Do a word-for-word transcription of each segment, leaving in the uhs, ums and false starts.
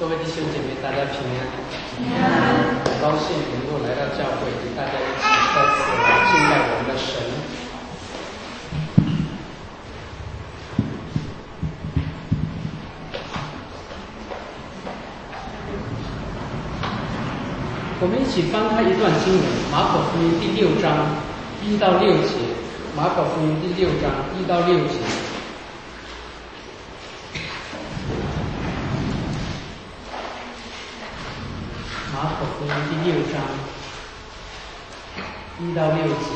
各位弟兄姐妹，大家平安。平安。很高兴能够来到教会，与大家一起再次来敬拜我们的神。我们一起翻开一段经文，马可福音第六章一到六节。马可福音第六章一到六节。马可福音第六章一到六节。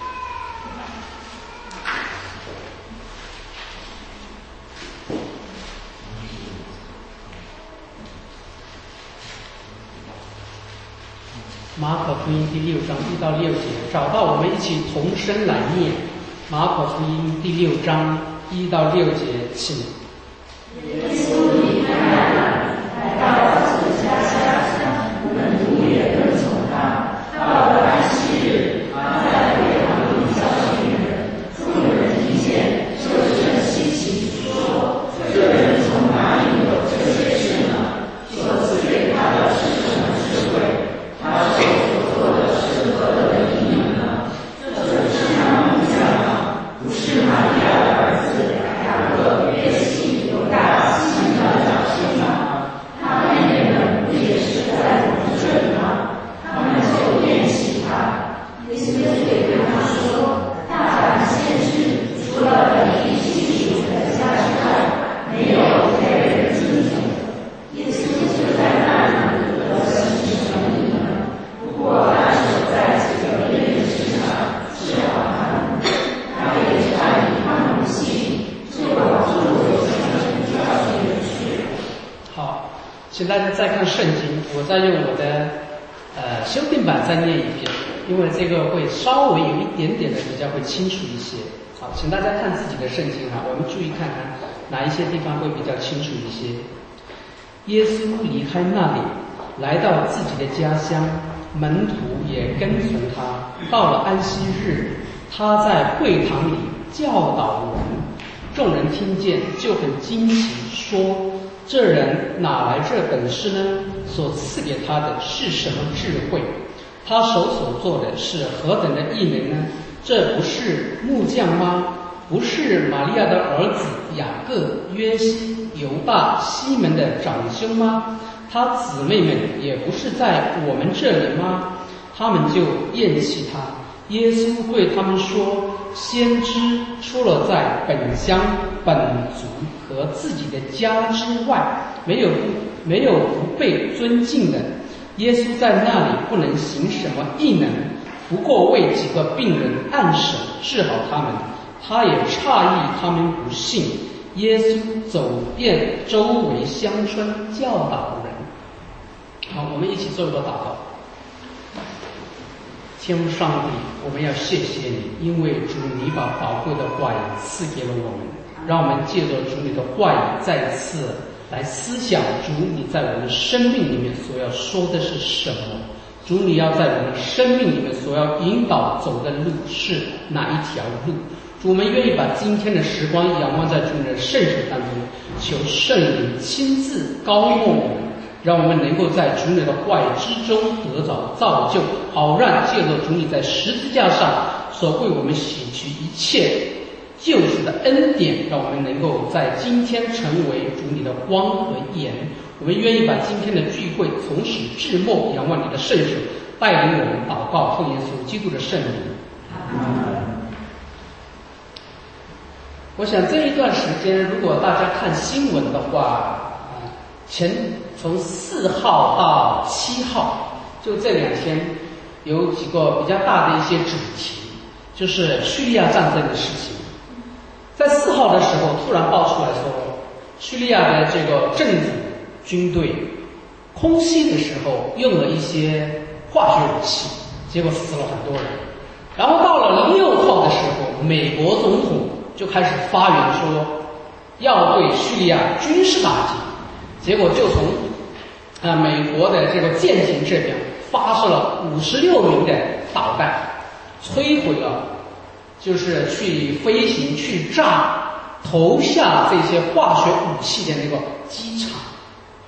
马可福音第六章一到六节，找到我们一起同声来念。马可福音第六章一到六节，请。 耶稣离开那里，来到自己家乡，门徒也跟从他。到了安息日，他在会堂里教训人，众人听见，就甚稀奇，说：这人从哪里有这些事呢？所赐给他的是什么智慧？他手所做的是何等的异能呢？这是他名下吗？不是玛利亚的儿子雅各、约西、犹大、西门的长兄吗？他妹妹们不也是在我们这里吗？他们就厌弃他。耶稣对对他说：大凡先知，除了本地亲属的家之外，没有别人遵从。耶稣就在那里得了行什么异能？不过按手在几个病人身上，治好他们。他也差以他们不信，就往众人城教训人去。 好，请大家再看圣经，我再用我的呃修订版再念一遍，因为这个会稍微有一点点的比较会清楚一些。好，请大家看自己的圣经哈，我们注意看看哪一些地方会比较清楚一些。耶稣离开那里，来到自己的家乡，门徒也跟从他。到了安息日，他在会堂里教导人，众人听见就很惊奇，说：这人哪来这本事呢？所赐给他的是什么智慧？他手所做的是何等的异能呢？这不是木匠吗？不是玛利亚的儿子雅各、约西、犹大、西门的长兄吗？他姊妹们也不是在我们这里吗？他们就厌弃他。耶稣对他们说：先知除了在本乡本族和自己的家之外，没有没有不被尊敬的。耶稣在那里不能行什么异能，不过为几个病人按手治好他们。他也诧异他们不信。耶稣走遍周围乡村，教导人。好，我们一起做一个祷告。天父上帝，我们要谢谢你，因为主你把宝贵的话语赐给了我们，让我们借着主你的话语再一次来思想主你在我们生命里面所要说的是什么。主你要在我们生命里面所要引导走的路是哪一条路？主，我们愿意把今天的时光仰望在主你的圣手当中，求圣灵亲自高牧我们，让我们能够在主你的话语之中得着造就，好让借着主你在十字架上所为我们洗去一切救赎的恩典，让我们能够在今天成为主你的光和盐。我们愿意把今天的聚会从始至末仰望你的圣手，带领我们祷告，奉耶稣基督的圣名。我想这一段时间，如果大家看新闻的话，前从四号到七号，就这两天有几个比较大的一些主题，就是叙利亚战争的事情。在四号的时候，突然爆出来说，叙利亚的这个政府军队空袭的时候用了一些化学武器，结果死了很多人。然后到了六号的时候，美国总统就开始发言说要对叙利亚军事打击，结果就从呃美国的这个舰艇这边发射了五十六名的导弹，摧毁了就是去飞行去炸投下这些化学武器的那个机场。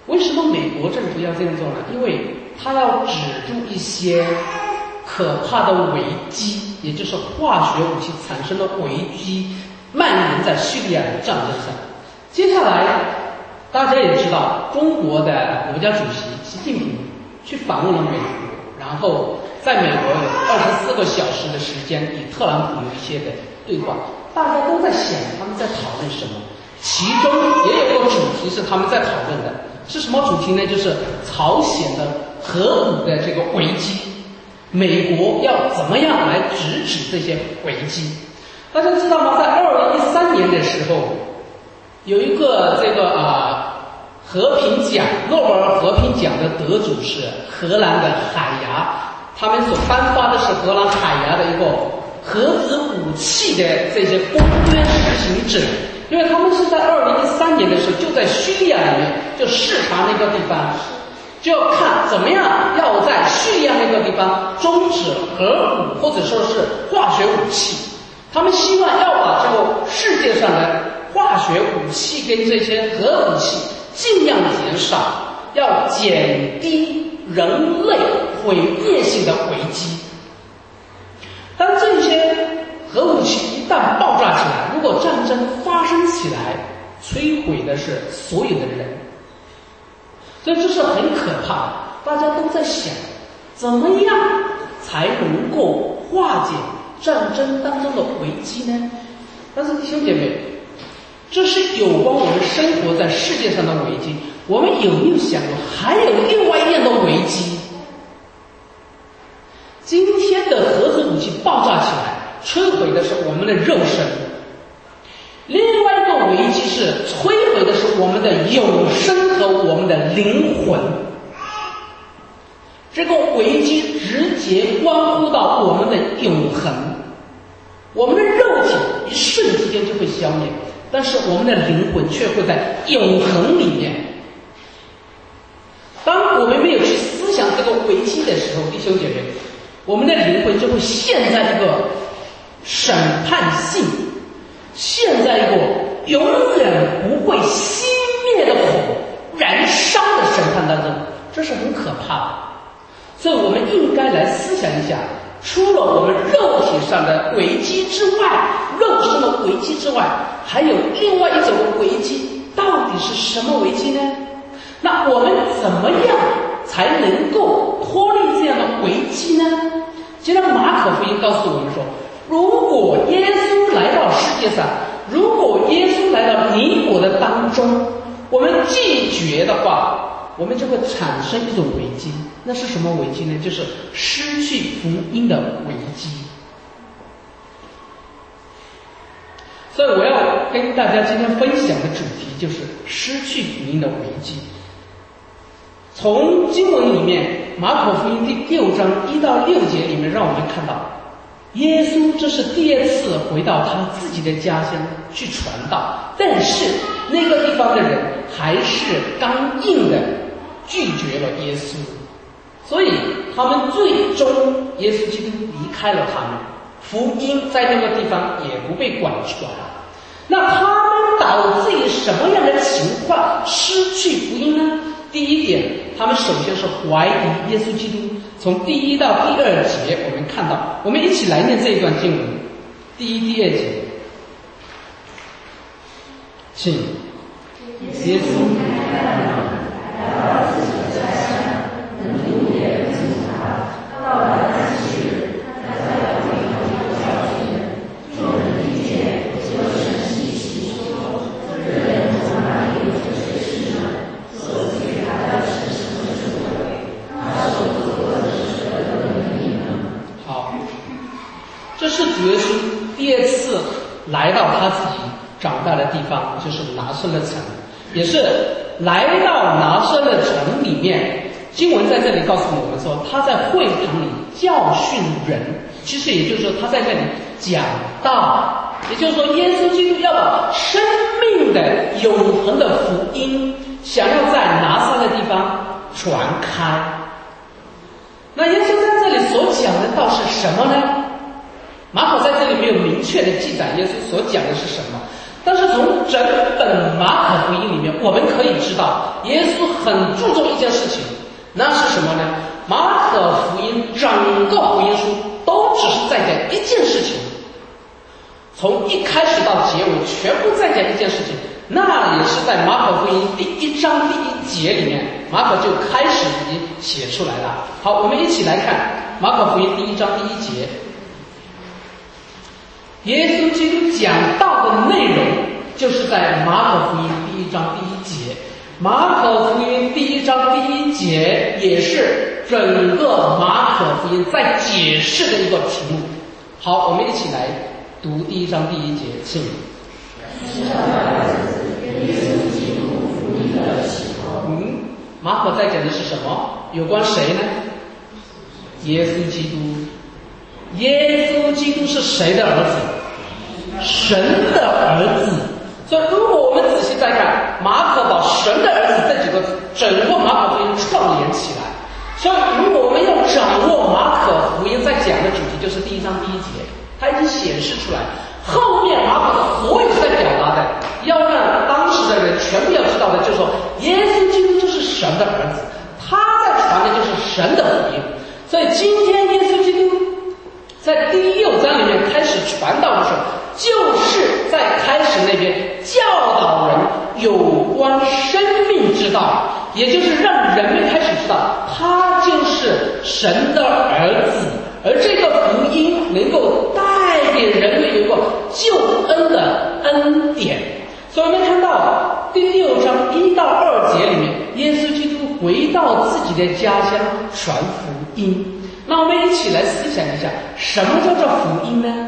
为什么美国政府要这样做呢？因为他要止住一些可怕的危机，也就是化学武器产生的危机蔓延在叙利亚的战争上。接下来大家也知道，中国的国家主席习近平去访问了美国，然后在美国有二十四个小时的时间与特朗普有一些的对话，大家都在想他们在讨论什么，其中也有个主题是他们在讨论的，是什么主题呢？就是朝鲜的核武的这个危机，美国要怎么样来制止这些危机？大家知道吗？在二零一三年的时候，有一个这个啊和平奖，诺贝尔和平奖的得主是荷兰的海牙，他们所颁发的是荷兰海牙的一个核子武器的这些公约实行者，因为他们是在二零一三年的时候就在叙利亚里面就视察那个地方，就要看怎么样要在叙利亚那个地方终止核武或者说是化学武器，他们希望要把这个世界上的化学武器跟这些核武器尽量减少，要减低人类毁灭性的危机。当这些核武器一旦爆炸起来，如果战争发生起来，摧毁的是所有的人，所以这是很可怕的。大家都在想怎么样才能够化解战争当中的危机呢？但是弟兄姐妹，这是有关我们生活在世界上的危机，我们有没有想过还有另外一样的危机？今天的核子武器爆炸起来，摧毁的是我们的肉身，另外一个危机是摧毁的是我们的永生和我们的灵魂。这个危机直接关乎到我们的永恒，我们的肉体一瞬之间就会消灭，但是我们的灵魂却会在永恒里面。当我们没有去思想这个危机的时候，弟兄姐妹，我们的灵魂就会陷在一个审判性，陷在一个永远不会熄灭的火燃烧的审判当中，这是很可怕的。所以我们应该来思想一下，除了我们肉体上的危机之外，肉身的危机之外，还有另外一种危机，到底是什么危机呢？那我们怎么样才能够脱离这样的危机呢？今天马可福音告诉我们说，如果耶稣来到世界上，如果耶稣来到你我的当中，我们拒绝的话，我们就会产生一种危机。那是什么危机呢？就是失去福音的危机。所以我要跟大家今天分享的主题就是失去福音的危机。从经文里面，马可福音第六章一到六节里面，让我们看到耶稣这是第二次回到他自己的家乡去传道，但是那个地方的人还是刚硬的拒绝了耶稣，所以他们最终耶稣基督离开了他们，福音在那个地方也不被广传。那他们导致于什么样的情况失去福音呢？第一点，他们首先是怀疑耶稣基督。从第一到第二节我们看到，我们一起来念这一段经文，第一、第二节，请耶稣来到自己的家乡，门徒也跟从他。到了安息日，他在会堂里教训人，众人听见，就神稀奇说：这人从哪里有这些事呢？所以他的神什么智慧？他所做的是何等的能力呢？好，这是主耶稣第二次来到他自己长大的地方，就是拿撒勒城，也是来到拿撒勒城里面。经文在这里告诉我们说，他在会堂里教训人，其实也就是说他在这里讲道，也就是说耶稣基督要把生命的永恒的福音想要在拿撒勒地方传开。那耶稣在这里所讲的道是什么呢？马可在这里没有明确的记载耶稣所讲的是什么， 但是从整本马可福音里面，我们可以知道，耶稣很注重一件事情，那是什么呢？马可福音整个福音书都只是在讲一件事情，从一开始到结尾全部在讲一件事情。那也是在马可福音第一章第一节里面，马可就开始已经写出来了。好，我们一起来看马可福音第一章第一节，耶稣基督讲道的内容就是在马可福音第一章第一节。马可福音第一章第一节也是整个马可福音在解释的一个题目。好，我们一起来读第一章第一节，请。嗯，马可在讲的是什么？有关谁呢？耶稣基督。耶稣基督是谁的儿子？神的儿子。所以如果我们仔细再看，马可把神的儿子这几个字整个马可福音串联起来。所以如果我们要掌握马可福音在讲的主题，就是第一章第一节，它已经显示出来。后面马可所有在表达的，要让当时的人全部要知道的，就是说耶稣基督就是神的儿子，他在传的就是神的福音。所以今天耶稣基督在第六章里面开始传道的时候，就是在开始那边教导人有关生命之道，也就是让人们开始知道他就是神的儿子，而这个福音能够带给人类有一个救恩的恩典。所以我们看到第六章一到二节里面，耶稣基督回到自己的家乡传福音。那我们一起来思想一下，什么叫做福音呢？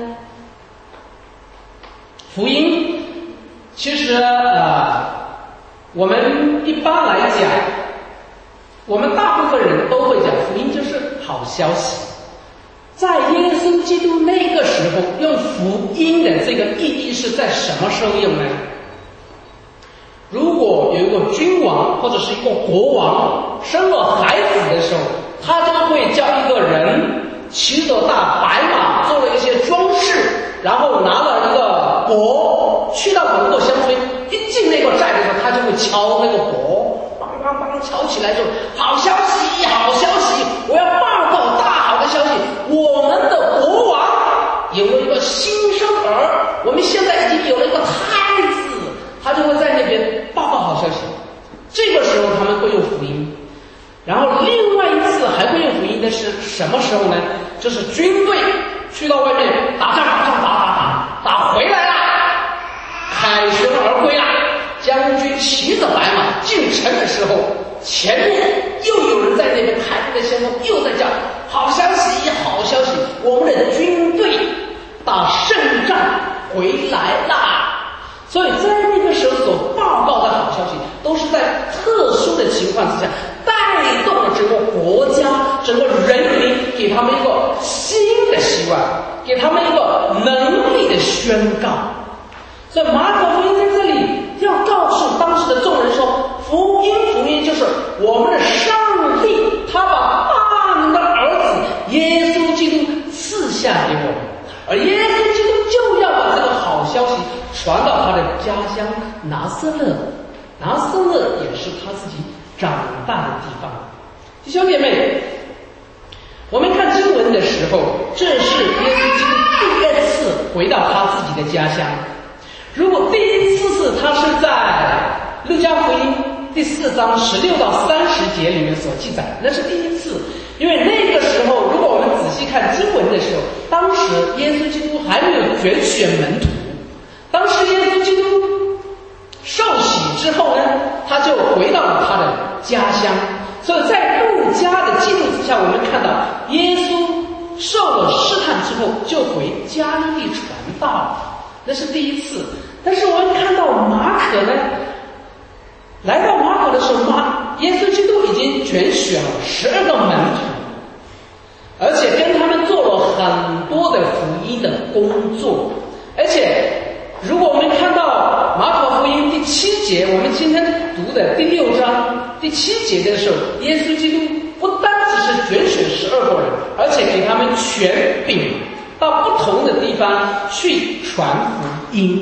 福音其实呃，我们一般来讲，我们大部分人都会讲福音就是好消息。在耶稣基督那个时候，用福音的这个意义是在什么时候用呢？如果有一个君王或者是一个国王生了孩子的时候，他就会叫一个人骑着大白马，做了一些装饰，然后拿了一个钵，去到某个乡村，一进那个寨的时候，他就会敲那个钵，梆梆梆敲起来，就好消息，好消息，我要报告大好的消息，我们的国王有了一个新生儿，我们现在已经有了一个太子，他就会在那边报告好消息。这个时候他们会用福音。然后另外一次还会用福音的是什么时候呢？就是军队去到外面打仗打仗打打打打回来了，凯旋而归了，将军骑着白马进城的时候，前面又有人在那边排队的先锋又在叫好消息好消息，我们的军队打胜仗回来啦。所以在那个时候所报告的好消息，都是在特殊的情况之下带动了整个国家整个人民，给他们一个新的希望，给他们一个能力的宣告。所以马可福音在这里要告诉当时的众人说，福音福音就是我们的上帝，他把大能的儿子耶稣基督赐下给我们，而耶稣基督就要把这个好消息传到他的家乡拿撒勒。拿撒勒也是他自己长大的地方。弟兄姐妹，我们看经文的时候，这是耶稣基督第二次回到他自己的家乡。如果第一次是他是在路加福音第四章十六到三十节里面所记载，那是第一次。因为那个时候如果我们仔细看经文的时候，当时耶稣基督还没有拣选门徒，当时耶稣基督受洗之后呢，他就回到了他的家乡。所以在路加的记录之下，我们看到耶稣受了试探之后就回加利利传道，那是第一次。但是我们看到马可呢，来到马可的时候，马耶稣基督已经拣选了十二个门徒，而且跟他们做了很多的福音的工作。而且如果我们看到马可福音第七节，我们今天读的第六章第七节的时候，耶稣基督不单只是拣选十二个人，而且给他们权柄到不同的地方去传福音。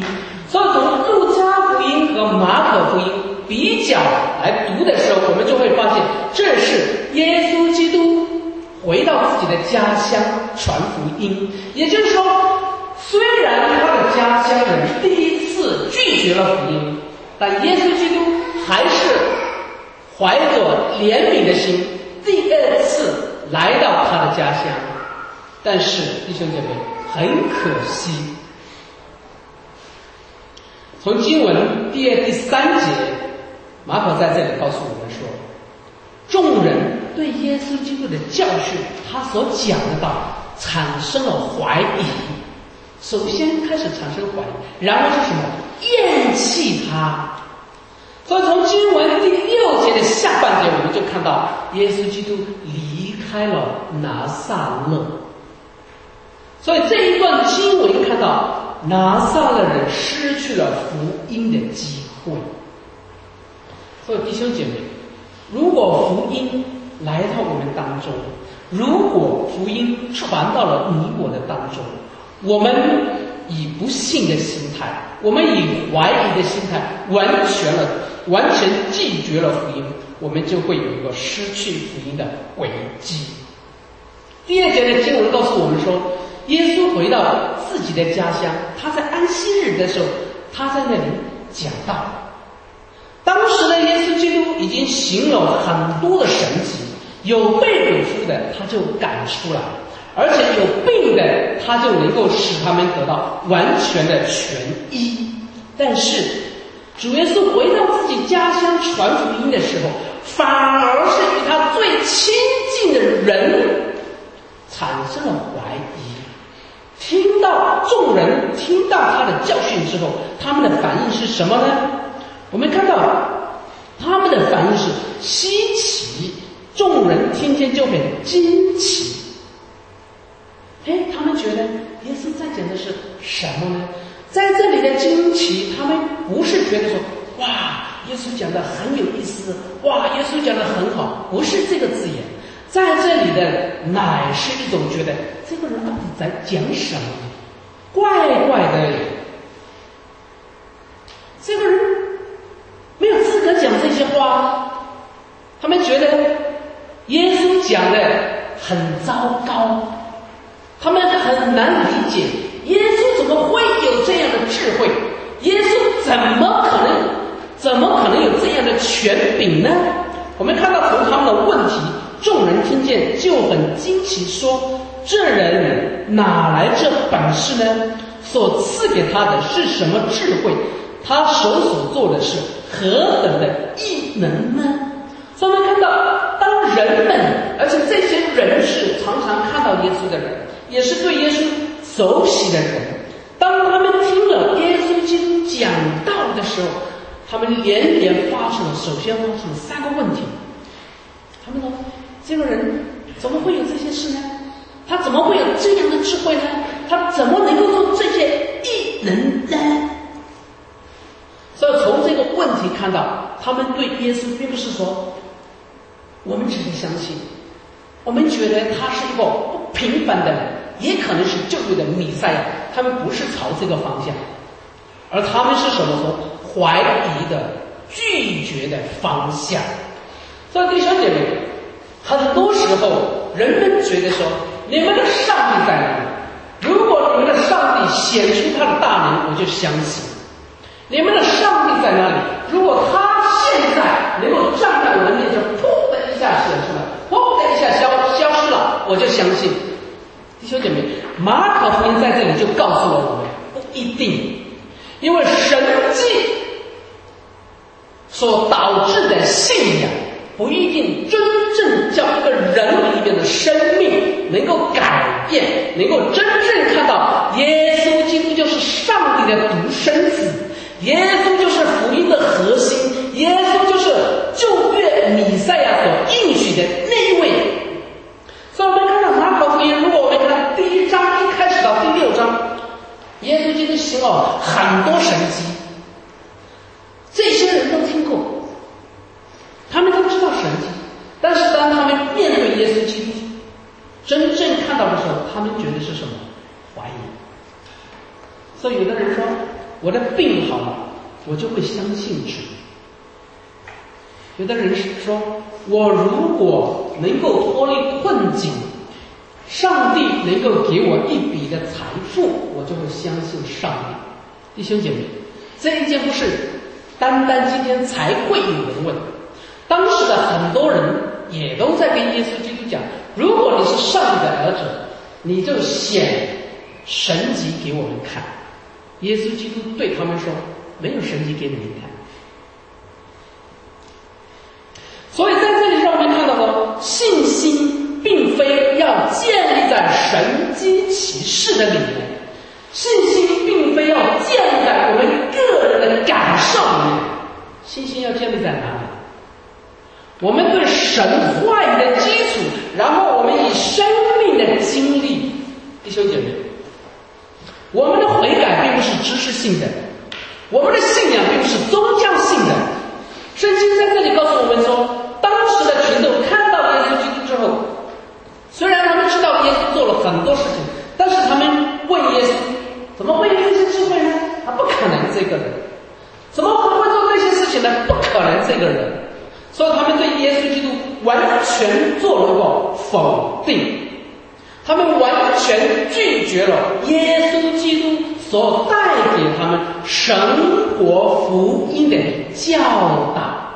所以从路加福音和马可福音比较来读的时候，我们就会发现，这是耶稣基督回到自己的家乡传福音。也就是说，虽然他的家乡人第一次拒绝了福音，但耶稣基督还是怀着怜悯的心，第二次来到他的家乡。但是弟兄姐妹，很可惜，从经文第二、第三节，马可在这里告诉我们说，众人对耶稣基督的教训，他所讲的道产生了怀疑。首先开始产生怀疑，然后是什么？厌弃他。所以从经文第六节的下半节，我们就看到耶稣基督离开了拿撒勒。所以这一段经文看到拿撒勒人失去了福音的机会。所以弟兄姐妹，如果福音来到我们当中，如果福音传到了你我的当中，我们以不信的心态，我们以怀疑的心态，完全了完全拒绝了福音，我们就会有一个失去福音的危机。第二节的经文告诉我们说，耶稣回到自己的家乡，他在安息日的时候，他在那里讲道。当时的耶稣基督已经行了很多的神迹，有被鬼附的他就赶出来，而且有病的他就能够使他们得到完全的痊医。但是主耶稣回到自己家乡传福音的时候，反而是与他最亲近的人产生了怀疑。听到众人听到他的教训之后，他们的反应是什么呢？我们看到他们的反应是稀奇，众人听见就很惊奇。哎，他们觉得耶稣在讲的是什么呢？在这里的惊奇，他们不是觉得说，哇，耶稣讲的很有意思，哇，耶稣讲的很好，不是这个字眼。在这里的乃是一种觉得这个人到底在讲什么，怪怪的，这个人没有资格讲这些话。他们觉得耶稣讲的很糟糕，他们很难理解耶稣怎么会有这样的智慧，耶稣怎么可能怎么可能有这样的权柄呢？我们看到从他们的问题，众人听见就很惊奇，说这人哪来这本事呢？所赐给他的是什么智慧？他手所做的是何等的异能呢？所以我们看到，当人们，而且这些人是常常看到耶稣的人，也是对耶稣熟悉的人，当他们听了耶稣基督讲道的时候，他们连连发出了首先发出了三个问题。他们说，这个人怎么会有这些事呢？他怎么会有这样的智慧呢？他怎么能够做这些异能呢？所以从这个问题看到，他们对耶稣并不是说我们值得相信，我们觉得他是一个不平凡的人，也可能是救赎的弥赛亚，他们不是朝这个方向，而他们是什么说怀疑的、拒绝的方向。所以弟兄姐妹，很多时候人们觉得说，你们的上帝在哪里？如果你们的上帝显出他的大能，我就相信。你们的上帝在哪里？如果他现在能够站在我的面前，砰的一下显出来，砰的一下消消失了，我就相信。弟兄姐妹，马可福音在这里就告诉了我们，不一定，因为神迹所导致的信仰，不一定真正叫一个人里面的生命能够改变，能够真正看到耶稣基督就是上帝的独生子，耶稣就是福音的核心，耶稣就是旧约弥赛亚所应许的那一位。所以我们看到马可福音，如果我们看第一章一开始到第六章，耶稣基督行了很多神迹，这些人都听过，他们都知道神迹，但是当他们面对耶稣基督真正看到的时候，他们觉得是什么？怀疑。所以有的人说， 我的病好了，我就会相信主。有的人说，我如果能够脱离困境，上帝能够给我一笔的财富，我就会相信上帝。弟兄姐妹，这一件不是单单今天才会有人问，当时的很多人也都在跟耶稣基督讲，如果你是上帝的儿子，你就显神迹给我们看。耶稣基督对他们说，没有神迹给你们看。所以在这里让我们看到说，信心并非要建立在神迹奇事的里面，信心并非要建立在我们个人的感受里面，信心要建立在哪里？我们对神话语的基础，然后我们以生命的经历。弟兄姐妹，我们的悔改并不是知识性的，我们的信仰并不是宗教性的。圣经在这里告诉我们说，当时的群众看到耶稣基督之后，虽然他们知道耶稣做了很多事情，但是他们问耶稣，怎么会有这些智慧呢？他不可能这个人，怎么可能会做这些事情呢？不可能这个人。所以他们对耶稣基督完全做了个否定，他们完全拒绝了耶稣基督所带给他们神国福音的教导。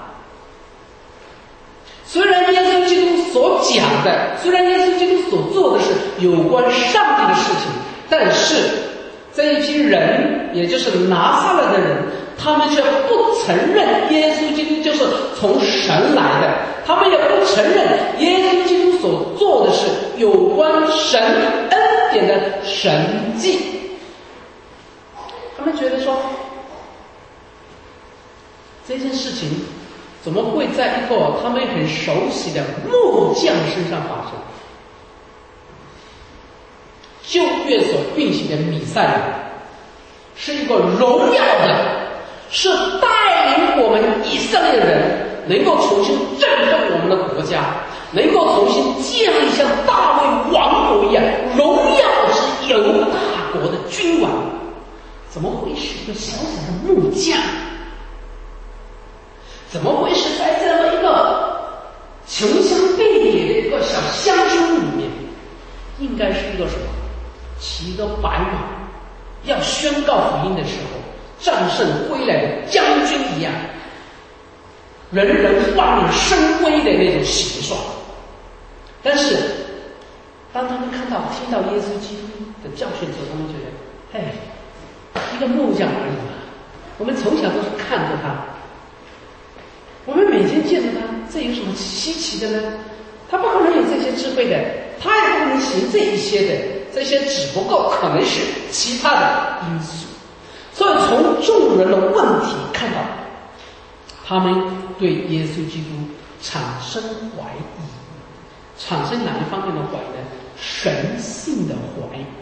虽然耶稣基督所讲的，虽然耶稣基督所做的是有关上帝的事情，但是这一批人，也就是拿撒勒的人，他们却不承认耶稣基督就是从神来的，他们也不承认耶稣基督所做的是有关神恩典的神迹。他们觉得说，这件事情怎么会在一个他们很熟悉的木匠身上发生？旧约所运行的弥赛亚是一个荣耀的，是带领我们以色列人能够重新振奋我们的国家，能够重新建立像大卫王国一样荣耀之犹大国的君王。怎么会是一个小小的木匠？怎么会是在这么一个穷乡僻野的一个小乡村里面？应该是一个什么？骑着白马，要宣告福音的时候，战胜归来的将军一样，人人望你生威的那种形状。但是，当他们看到、听到耶稣基督的教训之后，他们觉得，哎，一个木匠而已嘛。我们从小都是看着他，我们每天见着他，这有什么稀奇的呢？他不可能有这些智慧的，他也不可能行这一些的，这些只不过可能是其他的因素。所以从众人的问题看到，他们对耶稣基督产生怀疑，产生哪一方面的怀疑呢？神性的怀疑。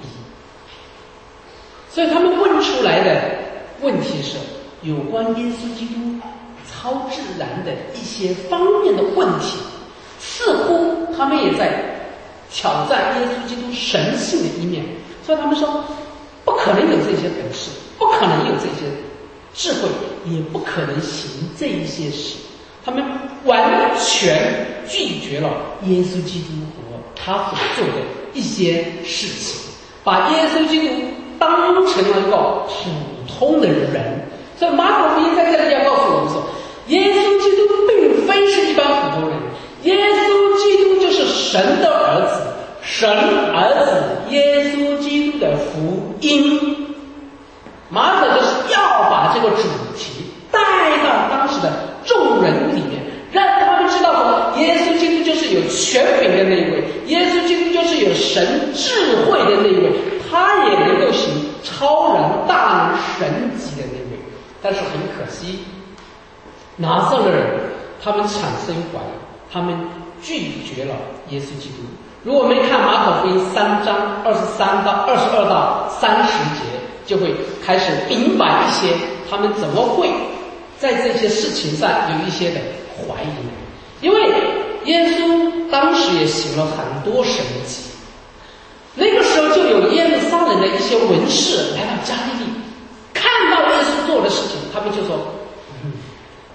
所以他们问出来的问题是有关耶稣基督超自然的一些方面的问题，似乎他们也在挑战耶稣基督神性的一面。所以他们说，不可能有这些本事，不可能有这些智慧，也不可能行这一些事。他们完全拒绝了耶稣基督和他所做的一些事情，把耶稣基督当成了一个普通的人。所以马可福音在这里要告诉我们说，耶稣基督并非是一般普通人，耶稣基督就是神的儿子，神儿子耶稣基督的福音。马可就是要把这个主题带到当时的众人里面，让他们知道说，耶稣基督就是有权柄的那一位，耶稣基督就是有神智慧的那一位，他也能够行超然大能神迹的那一位。但是很可惜，拿撒勒人他们产生怀疑，他们拒绝了耶稣基督。如果我们看马可福音三章二十三到二十二到三十节，就会开始明白一些他们怎么会在这些事情上有一些的怀疑呢？因为耶稣当时也行了很多神迹，那个时候就有耶路撒冷的一些文士来到加利利，看到耶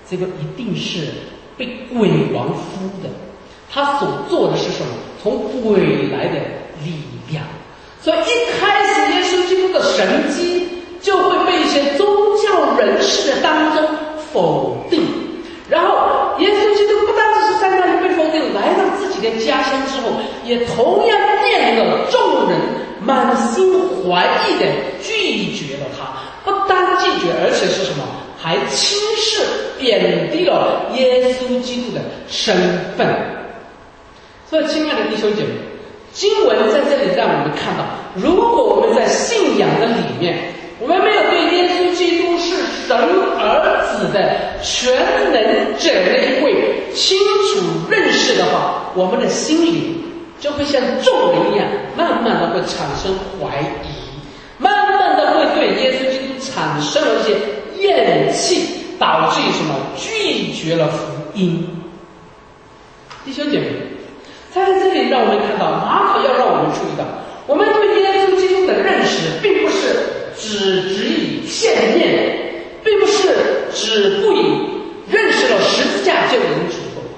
这个一定是被鬼王附的。他所做的是什么？从鬼来的力量。所以一开始耶稣基督的神迹就会被一些宗教人士的当中否定，然后耶稣基督不单只是在那里被否定，来到自己的家乡之后，也同样面临了众人满心怀疑的拒绝了他。不单拒绝，而且是什么？还轻视贬低了耶稣基督的身份。所以亲爱的弟兄姐妹，经文在这里让我们看到，如果我们在信仰的里面，我们没有对耶稣基督是神儿子的全能者那一位清楚认识的话，我们的心里就会像众人一样，慢慢的会产生怀疑，慢慢的会对耶稣基督产生了一些厌弃，导致于什么？拒绝了福音。弟兄姐妹，在这里让我们看到，马可要让我们注意到，我们对耶稣基督的认识并不是只只以片面，并不是只不以认识了十字架就能足够。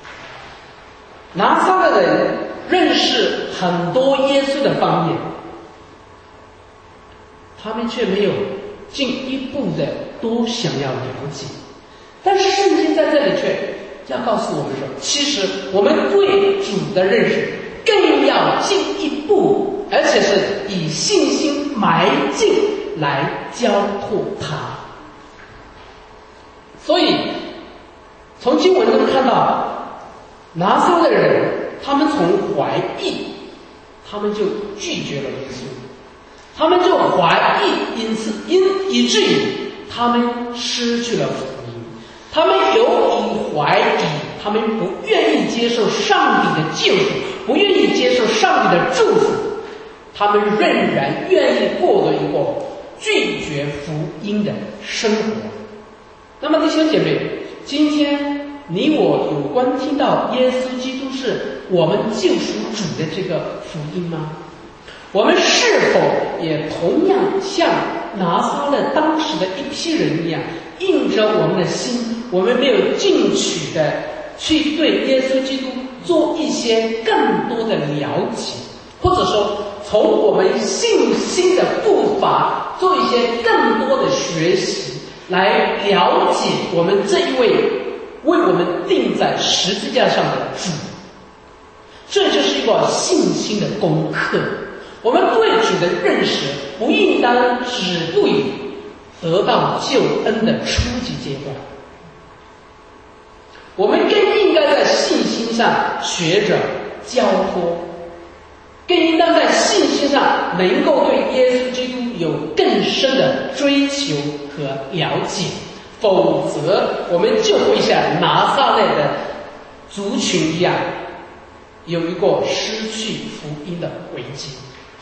拿撒勒人认识很多耶稣的方面，他们却没有进一步的多想要了解。但是圣经在这里却要告诉我们说，其实我们对主的认识更要进一步，而且是以信心埋进来交托他。所以从经文中看到，拿撒勒人他们从怀疑，他们就拒绝了耶稣，他们就怀疑，因此因以至于他们失去了福音，他们由于怀疑，他们不愿意接受上帝的救赎，不愿意接受上帝的祝福，他们仍然愿意过着一个拒绝福音的生活。那么弟兄姐妹，今天你我有关听到耶稣基督是我们救赎主的这个福音吗？我们是否也同样像拿撒勒当时的一批人一样，硬着我们的心，我们没有进取的去对耶稣基督做一些更多的了解，或者说从我们信心的步伐做一些更多的学习，来了解我们这一位为我们钉在十字架上的主。这就是一个信心的功课。我们对主的认识不应当止步于得到救恩的初级阶段，我们更应该在信心上学着交托，更应当在信心上能够对耶稣基督有更深的追求和了解，否则我们就会像拿撒勒的族群一样，有一个失去福音的危机。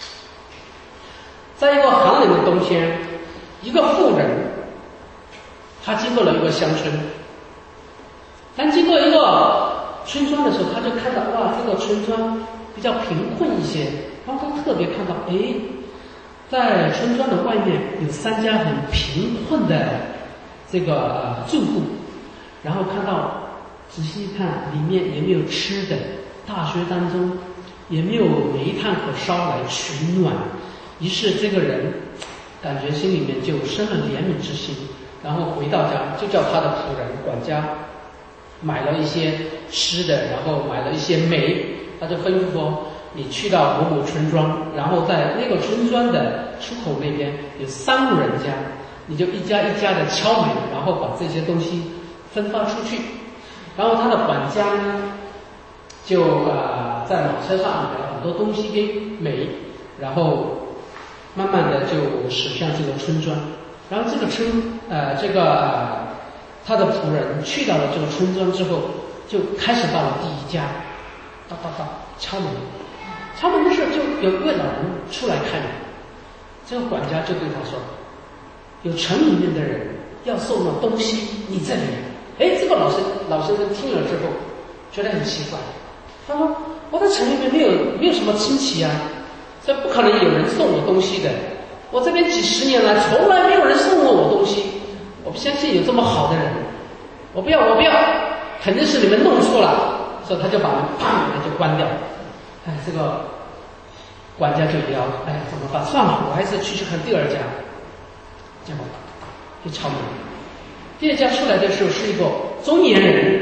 在一个寒冷的冬天，一个妇人她经过了一个乡村，当经过一个村庄的时候，她就看到，哇，这个村庄比较贫困一些，然后她特别看到，诶，在村庄的外面有三家很贫困的这个、呃、住户，然后看到仔细一看，里面也没有吃的，大学当中也没有煤炭可烧来取暖，于是这个人感觉心里面就生了怜悯之心，然后回到家就叫他的仆人管家买了一些吃的，然后买了一些煤，他就吩咐说，你去到某某村庄，然后在那个村庄的出口那边有三户人家，你就一家一家的敲门，然后把这些东西分发出去。然后他的管家呢就呃在马车上买了很多东西给美，然后慢慢的就驶向这个村庄。然后这个村呃这个、呃、他的仆人去到了这个村庄之后，就开始到了第一家，哒哒哒敲门。敲门的时候就有一位老人出来开门，这个管家就对他说，有城里面的人要送了东西，你在里面。哎，这个老先老先生听了之后觉得很奇怪，他说，我在城里面没有没有什么亲戚啊，这不可能有人送我东西的，我这边几十年来从来没有人送过我东西，我不相信有这么好的人。 我不要，我不要，肯定是你们弄错了，所以他就把门砰就关掉。哎，这个管家就摇，哎，怎么办？算了，我还是去去看第二家。结果一敲门，第二家出来的时候是一个中年人，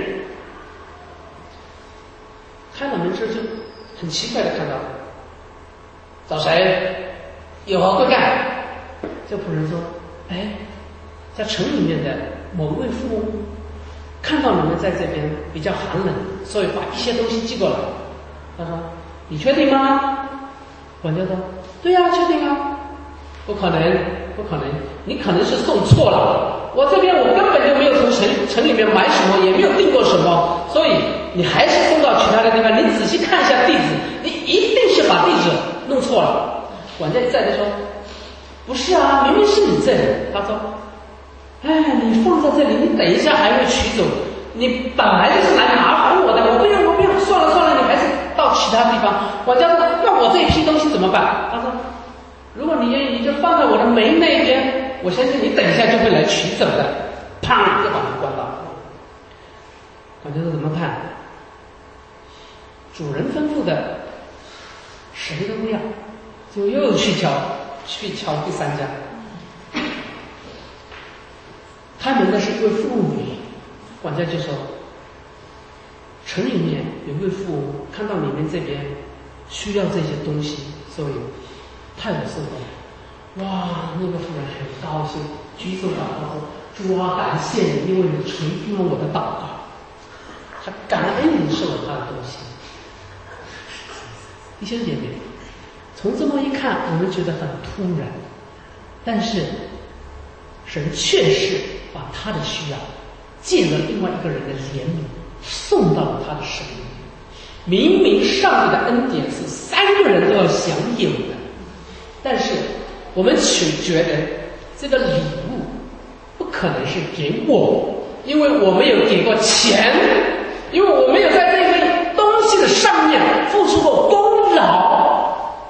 开了门之后就很奇怪的看到，找谁？有何贵干？这仆人说，哎，在城里面的某位富翁看到你们在这边比较寒冷，所以把一些东西寄过来。他说，你确定吗？管家说，对呀、啊，确定啊。不可能，不可能，你可能是送错了。我这边我根本就没有从城城里面买什么，也没有订过什么，所以你还是送到其他的地方。你仔细看一下地址，你一定是把地址弄错了。管家一再的说，不是啊，明明是你这里。他说，哎，你放在这里，你等一下还会取走。你本来就是来麻烦我的，我不要，我不要，算了算了，你还是到其他地方。管家说，那我这一批东西怎么办？他说，如果你愿意，你就放在我的门那边，我相信你等一下就会来取走的。砰，就把门关了。管家说怎么办？主人吩咐的，谁都不要，就又去敲，去敲第三家。开门的是一位妇女，管家就说，城里面有位妇翁看到你们这边需要这些东西，所以派我送过来。哇，那个妇人很高兴，举手祷告说，主啊，感谢你，因为你垂听了我的祷告。他感恩你是我他的东西。弟兄姐妹，从这么一看，我们觉得很突然，但是神确实把他的需要借了另外一个人的怜悯送到了他的生命。明明上帝的恩典是三个人都要享有的，但是我们只觉得这个礼物不可能是给我，因为我没有给过钱，因为我没有在这个东西的上面付出过功劳。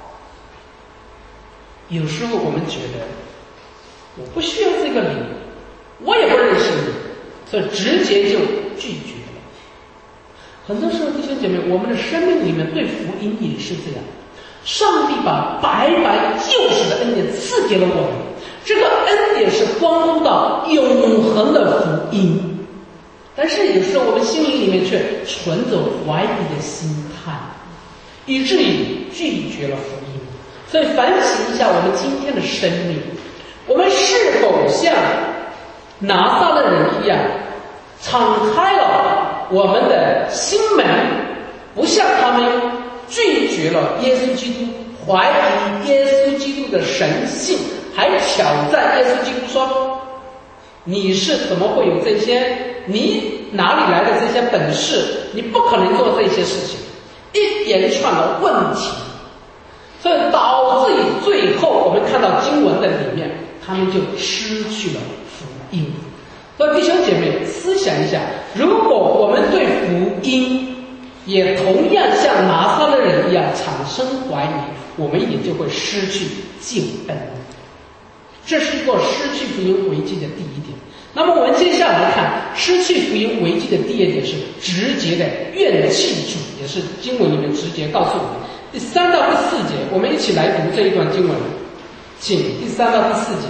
有时候我们觉得我不需要这个礼物，我也不认识你，所以直接就拒绝了。很多时候弟兄姐妹，我们的生命里面对福音也是这样，上帝把白白救赎的恩典赐给了我们，这个恩典是关乎到永恒的福音，但是有时候我们心灵里面却存着怀疑的心态，以至于拒绝了福音。所以反省一下我们今天的生命，我们是否像拿撒勒人一样敞开了我们的心门，不像他们拒绝了耶稣基督，怀疑耶稣基督的神性，还挑战耶稣基督说，你是怎么会有这些，你哪里来的这些本事，你不可能做这些事情，一连串的问题，所以导致于最后我们看到经文的里面，他们就失去了福音。所以弟兄姐妹思想一下，如果我们对福音也同样像拿撒勒人一样产生怀疑，我们也就会失去救恩。这是一个失去福音危机的第一点。那么我们接下来看失去福音危机的第二点，是直接的怨气主，也是经文里面直接告诉我们。第三到第四节，我们一起来读这一段经文，请第三到第四节。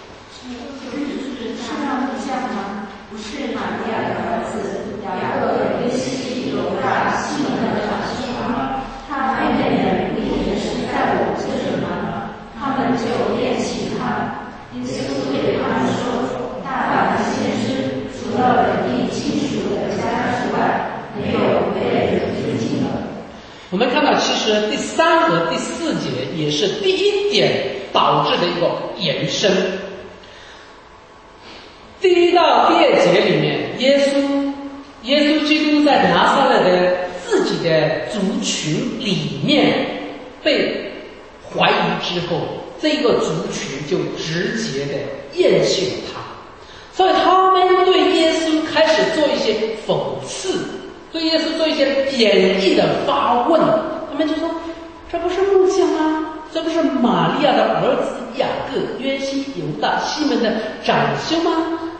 是玛利亚的儿子雅各、约西、犹大、西门的长兄吗？他妹妹们不也是在我这里吗？他们就厌弃他。耶稣对他们说，大凡的先知，除了本地亲属的家之外，没有被人尊敬了。 我们看到其实第三和第四节也是第一点导致的一个延伸。第一到第二节里面，耶稣耶稣基督在拿撒勒的自己的族群里面被怀疑之后，这个族群就直接的厌弃了他，所以他们对耶稣开始做一些讽刺，对耶稣做一些贬义的发问。他们就说，这不是木匠吗？这不是玛利亚的儿子雅各、约西、犹大、西门的长兄吗？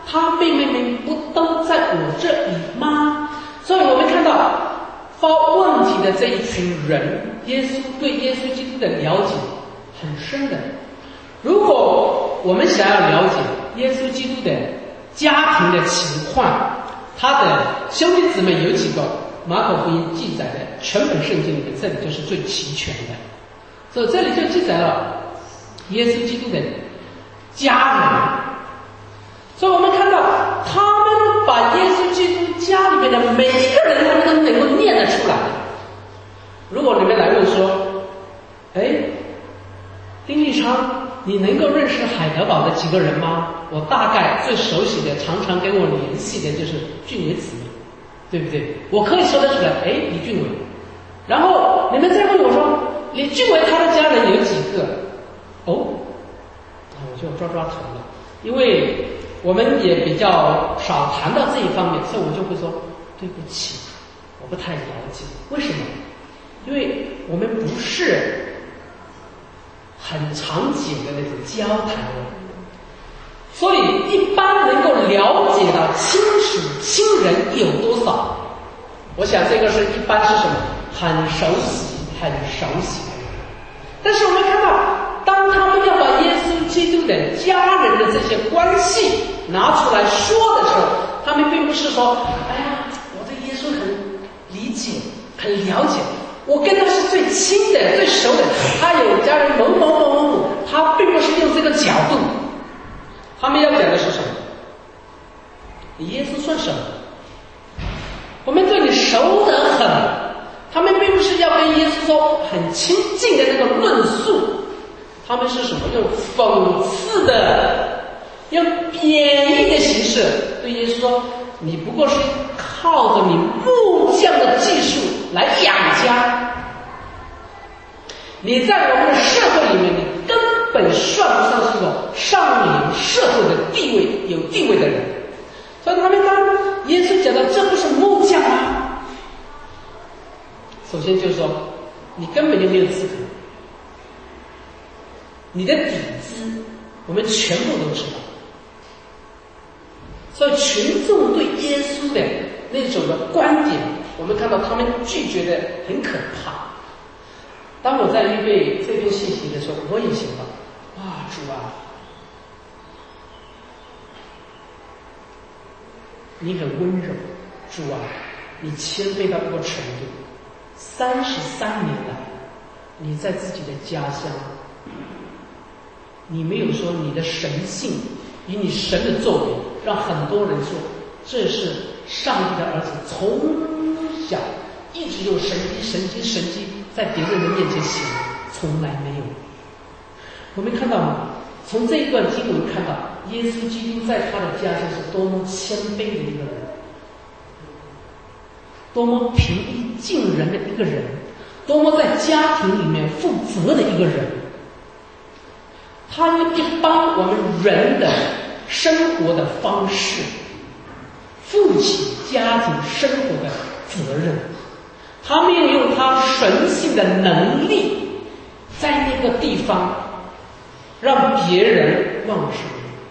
他妹妹们不都在我这里吗？所以我们看到发问题的这一群人，耶稣对耶稣基督的了解很深的。如果我们想要了解耶稣基督的家庭的情况，他的兄弟姊妹有几个，马可福音记载的全本圣经里面，这里就是最齐全的。所以这里就记载了耶稣基督的家人。所以我们看到他们把耶稣基督家里面的每一个人，他们都能够念得出来。如果你们来问说，哎，丁立昌，你能够认识海德堡的几个人吗？我大概最熟悉的，常常跟我联系的就是俊伟姊妹，对不对？我可以说得出来，哎，李俊伟。然后你们再问我说，李俊伟他的家人有几个？哦，我就抓抓头了，因为我们也比较少谈到这一方面，所以我就会说对不起，我不太了解。为什么？因为我们不是很常见的那种交谈，所以一般能够了解到亲属亲人有多少，我想这个是一般是什么？很熟悉很熟悉的人。但是我们看到当他们要把耶稣基督的家人的这些关系拿出来说的时候，他们并不是说，哎呀，我对耶稣很理解很了解，我跟他是最亲的最熟的，他有家人某某某某某，他并不是用这个角度。他们要讲的是什么？你耶稣算什么？我们对你熟得很。他们并不是要跟耶稣说很亲近的那个论述，他们是什么？用讽刺的，用贬义的形式对耶稣说，你不过是靠着你木匠的技术来养家，你在我们的社会里面，你根本算不上是一个上流社会的地位有地位的人。所以他们当耶稣讲到这不是木匠吗？首先就是说，你根本就没有资格，你的底子我们全部都知道。所以群众对耶稣的那种的观点，我们看到他们拒绝的很可怕。当我在预备这篇信息的时候，我也想到，哇，主啊，你很温柔，主啊，你谦卑到一个程度。三十三年来，你在自己的家乡，你没有说你的神性以你神的作为，让很多人说这是上帝的儿子，从小一直有神迹神迹神迹在别人的面前行，从来没有。我们看到吗？从这一段经文看到耶稣基督在他的家乡是多么谦卑的一个人，多么平易近人的一个人，多么在家庭里面负责的一个人。他用一般我们人的生活的方式负起家庭生活的责任，他没有用他神性的能力在那个地方让别人忘神。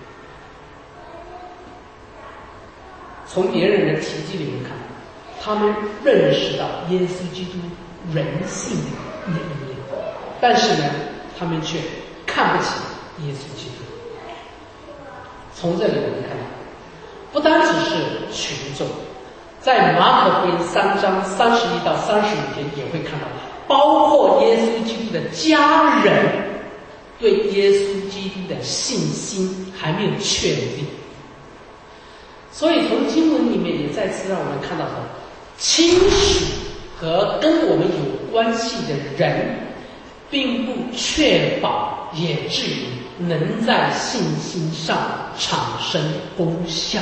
从别人的体积里面看，他们认识到耶稣基督人性的那一面，但是呢，他们却看不起耶稣基督。从这里我们看到，不单只是群众，在马可福音三章三十一到三十五节也会看到，包括耶稣基督的家人对耶稣基督的信心还没有确立。所以从经文里面也再次让我们看到，亲属和跟我们有关系的人并不确保，也至于能在信心上产生功效。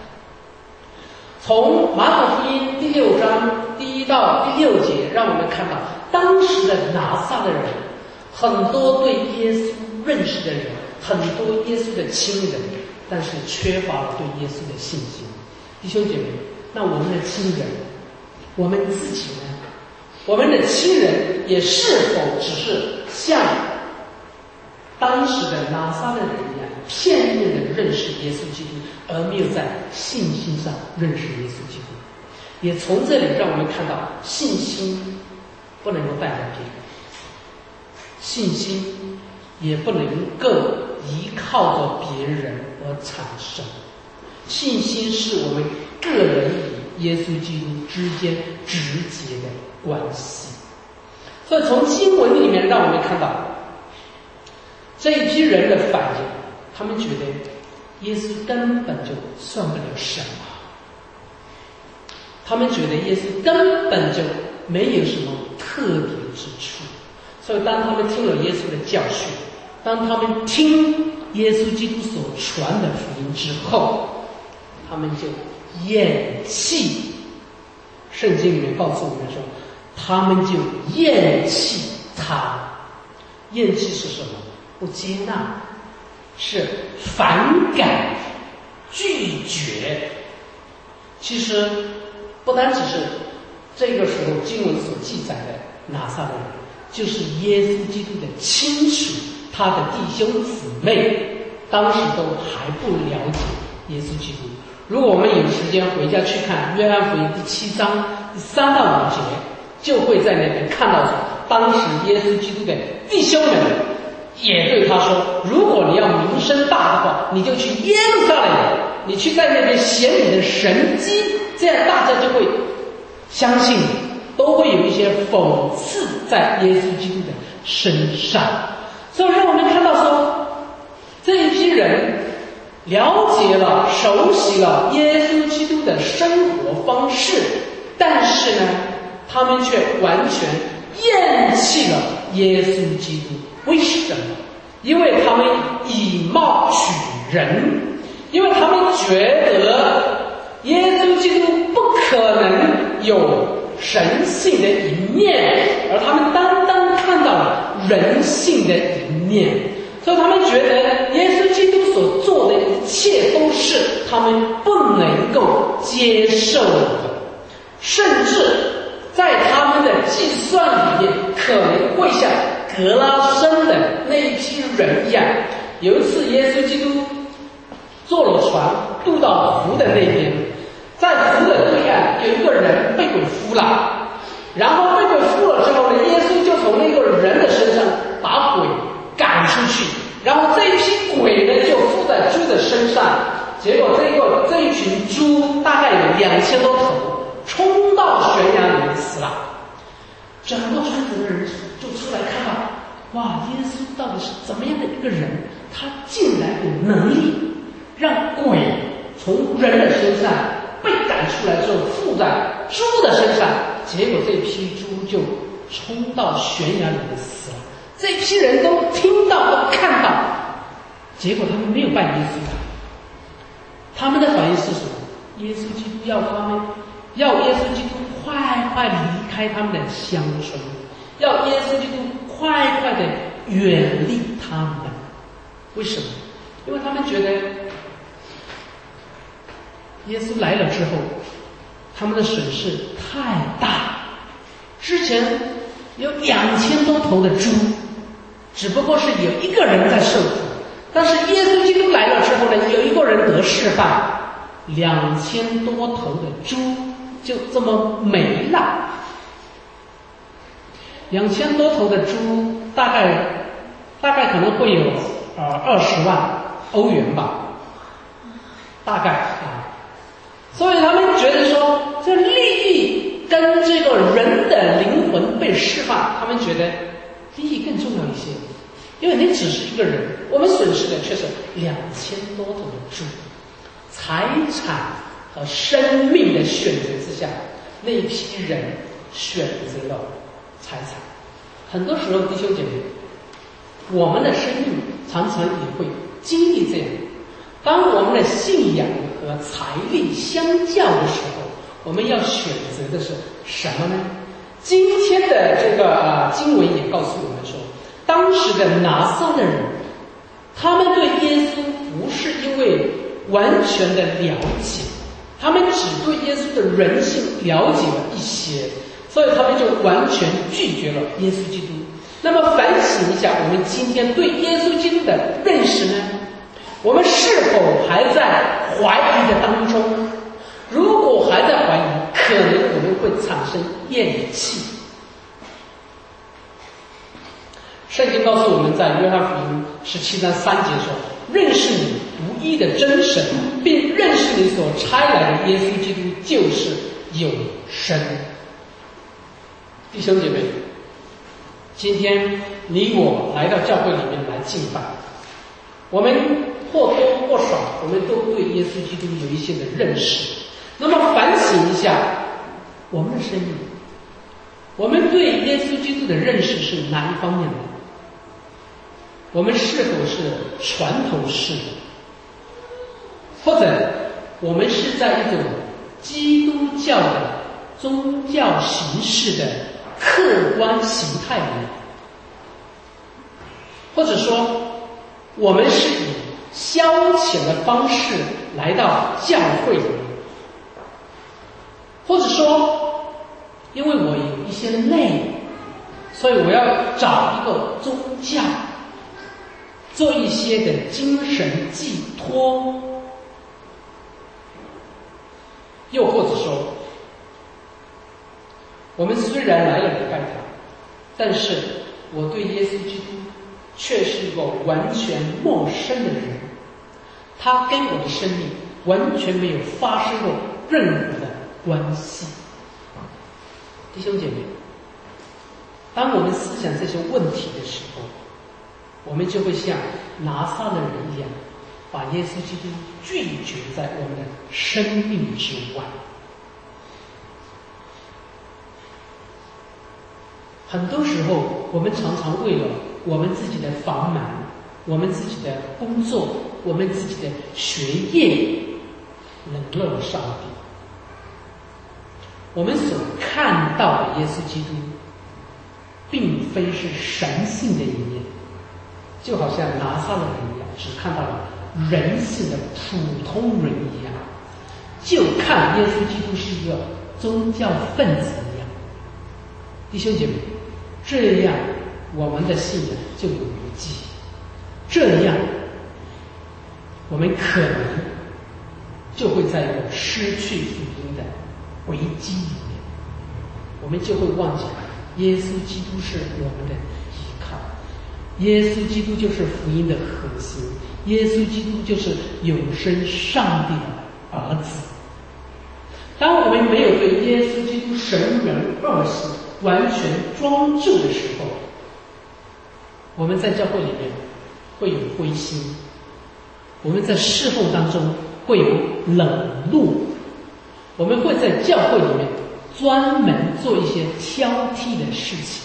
从马可福音第六章第一到第六节，让我们看到当时的拿撒勒人，很多对耶稣认识的人，很多耶稣的亲人，但是缺乏了对耶稣的信心。弟兄姐妹，那我们的亲人，我们自己呢？我们的亲人也是否只是像当时的拿撒勒人一样， 片面的认识耶稣基督，而没有在信心上认识耶稣基督。也从这里让我们看到，信心不能够代表别人，信心也不能够依靠着别人而产生。信心是我们个人与耶稣基督之间直接的关系。所以从经文里面让我们看到这一批人的反应，他们觉得耶稣根本就算不了什么，他们觉得耶稣根本就没有什么特别之处。所以当他们听了耶稣的教训，当他们听耶稣基督所传的福音之后，他们就厌弃。圣经里面告诉我们说，他们就厌弃他。厌弃是什么？不接纳，是反感、拒绝。其实不单只是这个时候经文所记载的拿撒勒人，就是耶稣基督的亲属，他的弟兄姊妹当时都还不了解耶稣基督。如果我们有时间回家去看约翰福音第七章第三到五节，就会在那边看到当时耶稣基督的弟兄们也对他说，如果你要名声大的话，你就去耶路撒冷，你去在那边显你的神迹，这样大家就会相信你，都会有一些讽刺在耶稣基督的身上。所以让我们看到说，这一批人了解了、熟悉了耶稣基督的生活方式，但是呢，他们却完全厌弃了耶稣基督。为什么？因为他们以貌取人，因为他们觉得耶稣基督不可能有神性的一面，而他们单单看到了人性的一面，所以他们觉得耶稣基督所做的一切都是他们不能够接受的，甚至在他们的计算里面可能会像格拉森的那一批人一样。有一次耶稣基督坐了船渡到湖的那边，在湖的对岸有一个人被鬼附了，然后被鬼附了之后呢，耶稣就从那个人的身上把鬼赶出去，然后这一批鬼呢就附在猪的身上，结果这个这一群猪大概有两千多头，冲到悬崖里面死了。整个村子的人就出来看到，哇，耶稣到底是怎么样的一个人，他竟然有能力让鬼从人的身上被赶出来之后附在猪的身上，结果这批猪就冲到悬崖里面死了。这批人都听到都看到，结果他们没有拜耶稣的，他们的反应是什么？耶稣基督要他们，要耶稣基督快快离开他们的乡村，要耶稣基督快快的远离他们。为什么？因为他们觉得耶稣来了之后，他们的损失太大。之前有两千多头的猪，只不过是有一个人在受苦，但是耶稣基督来了之后呢，有一个人得释放，两千多头的猪就这么没了。两千多头的猪大概大概可能会有呃二十万欧元吧，大概啊。所以他们觉得说，这利益跟这个人的灵魂被释放，他们觉得利益更重要一些，因为你只是一个人，我们损失的却是两千多头的猪。财产和生命的选择之下，那一批人选择了财产。很多时候弟兄姐妹，我们的生命常常也会经历这样，当我们的信仰和财力相较的时候，我们要选择的是什么呢？今天的这个啊经文也告诉我们说，当时的拿撒勒人，他们对耶稣不是因为完全的了解，他们只对耶稣的人性了解了一些，所以他们就完全拒绝了耶稣基督。那么反省一下，我们今天对耶稣基督的认识呢？ 我们是否还在怀疑的当中？如果还在怀疑，可能我们会产生厌弃。圣经告诉我们在约翰福音十七章三节说，认识你独一的真神，并认识你所差来的耶稣基督，就是永生。弟兄姐妹，今天你我来到教会里面来敬拜，我们或多或少我们都对耶稣基督有一些的认识。那么反省一下我们的生命，我们对耶稣基督的认识是哪一方面的？我们是否是传统式的，或者我们是在一种基督教的宗教形式的客观形态里面，或者说我们是以消遣的方式来到教会里面，或者说因为我有一些累，所以我要找一个宗教做一些的精神寄托，又或者说我们虽然来了礼拜堂，但是我对耶稣基督却是一个完全陌生的人，他跟我的生命完全没有发生过任何的关系。弟兄姐妹，当我们思想这些问题的时候，我们就会像拿撒勒人一样，把耶稣基督拒绝在我们的生命之外。很多时候我们常常为了我们自己的繁忙，我们自己的工作，我们自己的学业冷落了上帝。我们所看到的耶稣基督并非是神性的一面，就好像拿撒勒人一样，只看到了人性的普通人一样，就看耶稣基督是一个宗教分子一样。弟兄姐妹，这样我们的信仰就有危机，这样我们可能就会在一个失去福音的危机里面，我们就会忘记耶稣基督是我们的依靠，耶稣基督就是福音的核心，耶稣基督就是永生上帝的儿子。当我们没有对耶稣基督神人二性完全专注的时候，我们在教会里面会有灰心，我们在侍奉当中会有冷落，我们会在教会里面专门做一些挑剔的事情，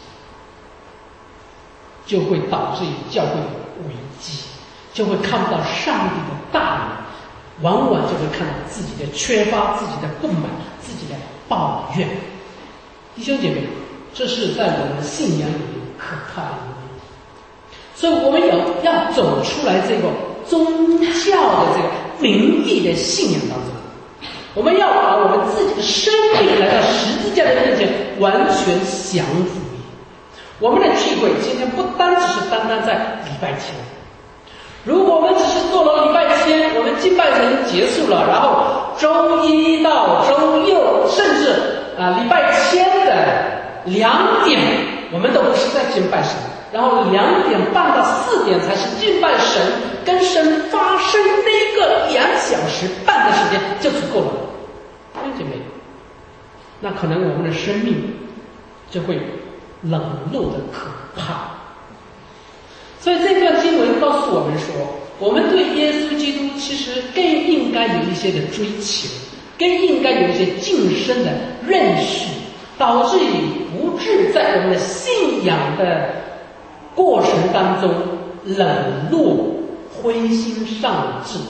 就会导致于教会的危机，就会看不到上帝的大能，往往就会看到自己的缺乏，自己的不满，自己的抱怨。弟兄姐妹，这是在我们的信仰里面可怕的一面。所以我们要要走出来这个宗教的这个名义的信仰当中，我们要把我们自己的生命来到十字架的面前完全降服。我们的聚会今天不单只是单单在礼拜天，如果我们只是做了礼拜天，我们敬拜神结束了，然后周一到周六，甚至啊礼拜天的两点，我们都不是在敬拜神，然后两点半到四点才是敬拜神，跟神发生那个两小时半的时间就足够了。弟兄姐妹，那可能我们的生命就会冷落的可怕。所以这段经文告诉我们说，我们对耶稣基督其实更应该有一些的追求，更应该有一些晋升的认识，导致于不致在我们的信仰的过程当中冷落、灰心丧志。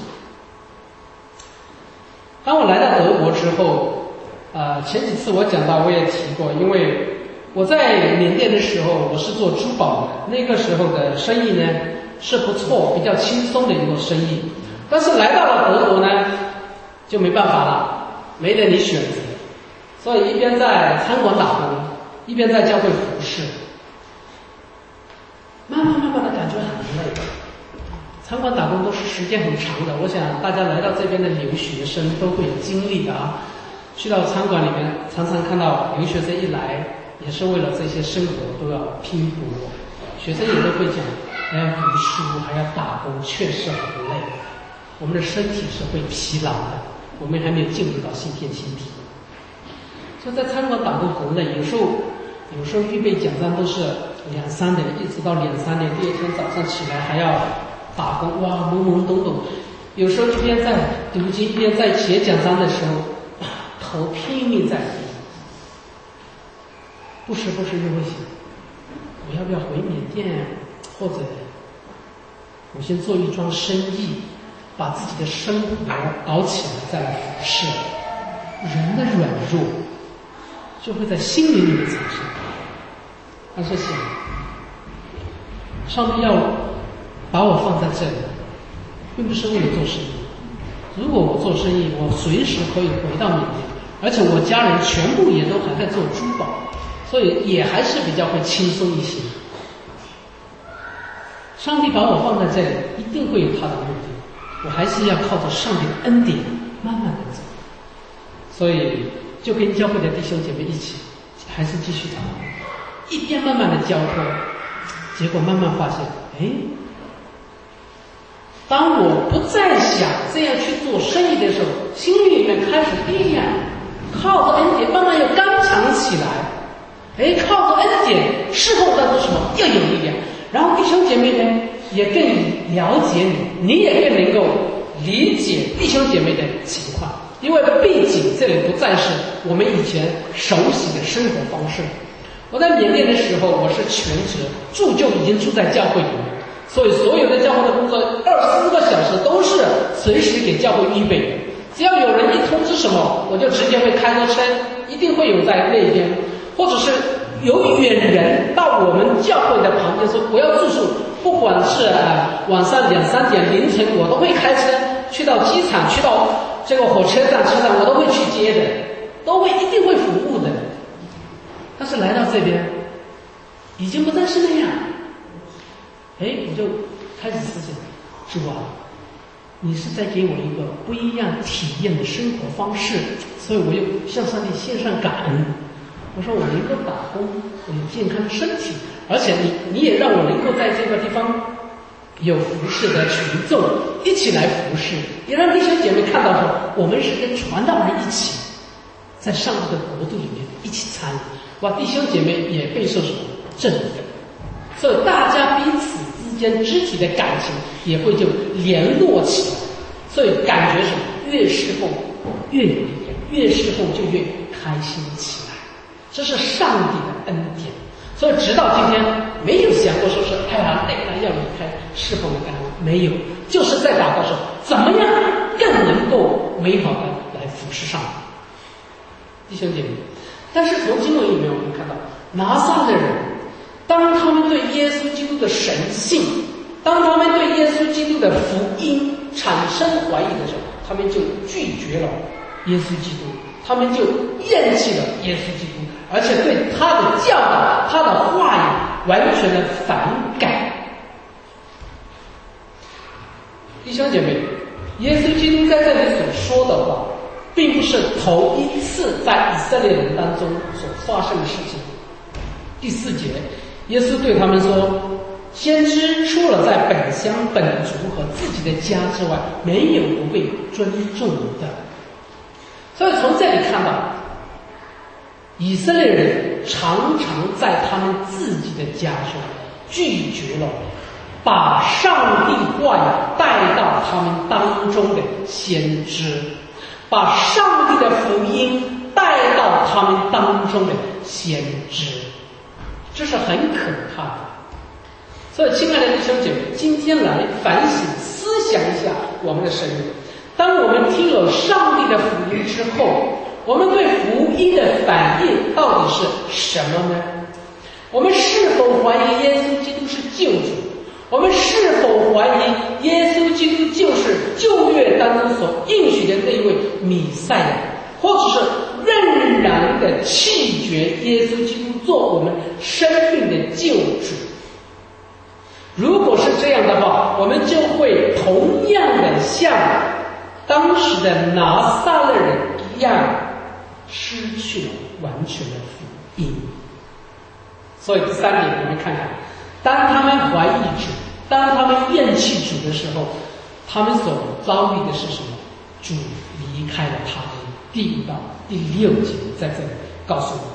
当我来到德国之后，呃，前几次我讲到我也提过，因为我在缅甸的时候我是做珠宝的，那个时候的生意呢是不错，比较轻松的一个生意。但是来到了德国呢，就没办法了，没得你选择，所以一边在餐馆打工，一边在教会服侍，慢慢慢慢的感觉很累， 餐馆打工都是时间很长的，我想大家来到这边的留学生都会有经历的啊。去到餐馆里面，常常看到留学生一来，也是为了这些生活都要拼搏。学生也都会讲，还要读书，还要打工，确实很累。我们的身体是会疲劳的，我们还没有进入到新天新地。所以在餐馆打工很累，有时候有时候预备奖章都是两三点，一直到两三点，第二天早上起来还要打工，哇，懵懵懂懂。有时候一边在读经，一边在写奖章的时候，头拼命在低，不时不时就会想，我要不要回缅甸，或者我先做一桩生意，把自己的生活搞起来再来服侍。人的软弱就会在心灵里面产生。但是想，上帝要把我放在这里，并不是为了做生意。如果我做生意，我随时可以回到缅甸，而且我家人全部也都还在做珠宝，所以也还是比较会轻松一些。上帝把我放在这里，一定会有他的目的。我还是要靠着上帝的恩典，慢慢的走。所以就跟教会的弟兄姐妹一起，还是继续祷告，一边慢慢的交托，结果慢慢发现，哎，当我不再想这样去做生意的时候，心里面开始力量，靠着恩典慢慢又刚强起来。哎，靠着恩典侍奉当中什么又有力量，然后弟兄姐妹呢也更了解你，你也更能够理解弟兄姐妹的情况，因为毕竟这里不再是我们以前熟悉的生活方式。我在缅甸的时候，我是全职，住就已经住在教会里面，所以所有的教会的工作二十四个小时都是随时给教会预备的。只要有人一通知什么，我就直接会开个车，一定会有在那边，或者是有远人到我们教会的旁边说我要住宿，不管是啊晚上两三点凌晨，我都会开车去到机场，去到这个火车站、车站，我都会去接的，都会一定会服务的。但是来到这边，已经不再是那样。哎，我就开始思想，主啊，你是在给我一个不一样体验的生活方式，所以我又向上帝献上感恩。我说我能够打工，我有健康的身体，而且你你也让我能够在这个地方有服侍的群众一起来服侍，也让弟兄姐妹看到说我们是跟传道人一起在上帝的国度里面一起参与。哇，弟兄姐妹也备受什么振奋，所以大家彼此之间肢体的感情也会就联络起来，所以感觉什么越侍奉越有力量，越侍奉就越开心起来。这是上帝的恩典，所以直到今天没有想过说是哎呀累了要离开侍奉的感恩，没有，就是在祷告说怎么样更能够美好的来服侍上帝。弟兄姐妹，但是从经文里面我们看到拿撒勒人，当他们对耶稣基督的神性，当他们对耶稣基督的福音产生怀疑的时候，他们就拒绝了耶稣基督，他们就厌弃了耶稣基督，而且对他的教导、他的话语完全的反感。弟兄姐妹，耶稣基督在这里所说的话，并不是头一次在以色列人当中所发生的事情。第四节，耶稣对他们说，先知除了在本乡本族和自己的家之外，没有不被尊重的。所以从这里看到，以色列人常常在他们自己的家中拒绝了把上帝话语带到他们当中的先知，把上帝的福音带到他们当中的先知，这是很可怕的。所以亲爱的弟兄姐妹，今天来反省思想一下我们的生命。当我们听了上帝的福音之后，我们对福音的反应到底是什么呢？我们是否怀疑耶稣基督是救主？我们是否怀疑耶稣基督就是旧约当中所应许的那一位弥赛亚，或者是仍然的弃绝耶稣基督做我们生命的救主？如果是这样的话，我们就会像当时的拿撒勒人一样，失去了完全的福音。所以第三点，我们看看，当他们怀疑主，当他们厌弃主的时候，他们所遭遇的是什么？主离开了他们。第五到第六节在这里告诉我们。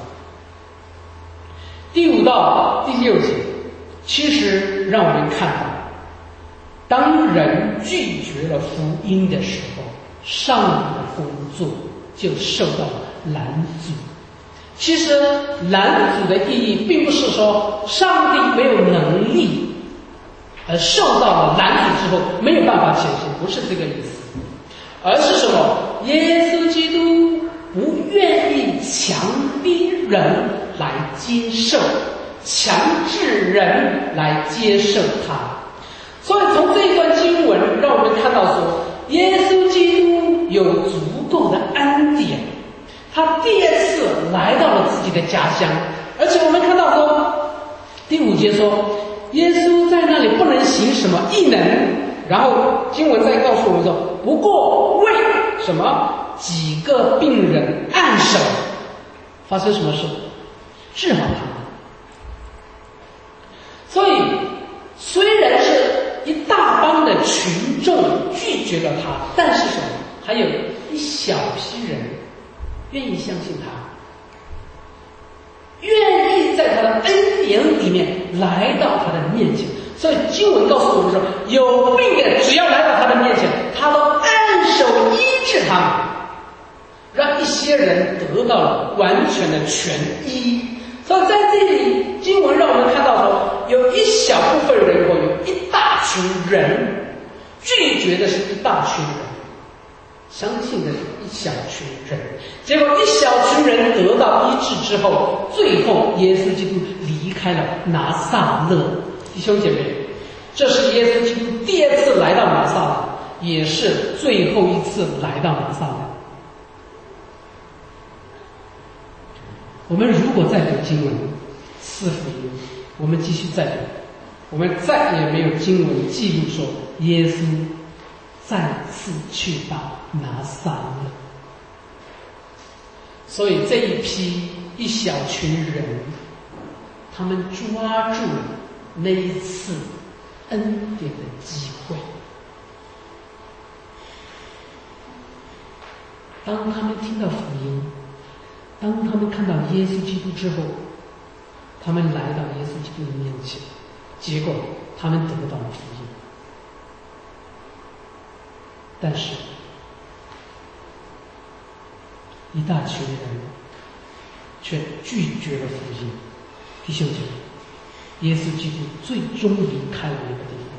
第五到第六节，其实让我们看到，当人拒绝了福音的时候，上帝的工作就受到了拦阻。其实拦阻的意义并不是说上帝没有能力而受到了拦阻之后没有办法前行，不是这个意思，而是什么？耶稣基督不愿意强逼人来接受，强制人来接受他。所以从这一段经文让我们看到说，耶稣基督有足够的恩典，他第二次来到了自己的家乡，而且我们看到说第五节说耶稣在那里不能行什么异能，然后经文再告诉我们说，不过为什么几个病人按手，发生什么事？治好他们。所以虽然是一大帮的群众拒绝了他，但是什么？还有一小批人愿意相信他，愿意在他的恩典里面来到他的面前。所以经文告诉我们说，有病的只要来到他的面前，他都按手医治他们，让一些人得到了完全的痊医。所以在这里经文让我们看到说，有一小部分人口，有一大群人拒绝的是一大群人，相信的是一小群人，结果一小群人得到医治之后，最后耶稣基督离开了拿撒勒。弟兄姐妹，这是耶稣基督第二次来到拿撒勒，也是最后一次来到拿撒勒。我们如果再读经文四福音，我们继续再读，我们再也没有经文记录说耶稣再次去到拿撒勒。所以这一批一小群人，他们抓住了那一次恩典的机会。当他们听到福音，当他们看到耶稣基督之后，他们来到耶稣基督的面前，结果他们得到了福音。但是一大群人却拒绝了福音。弟兄姐妹，耶稣基督最终离开了那个地方。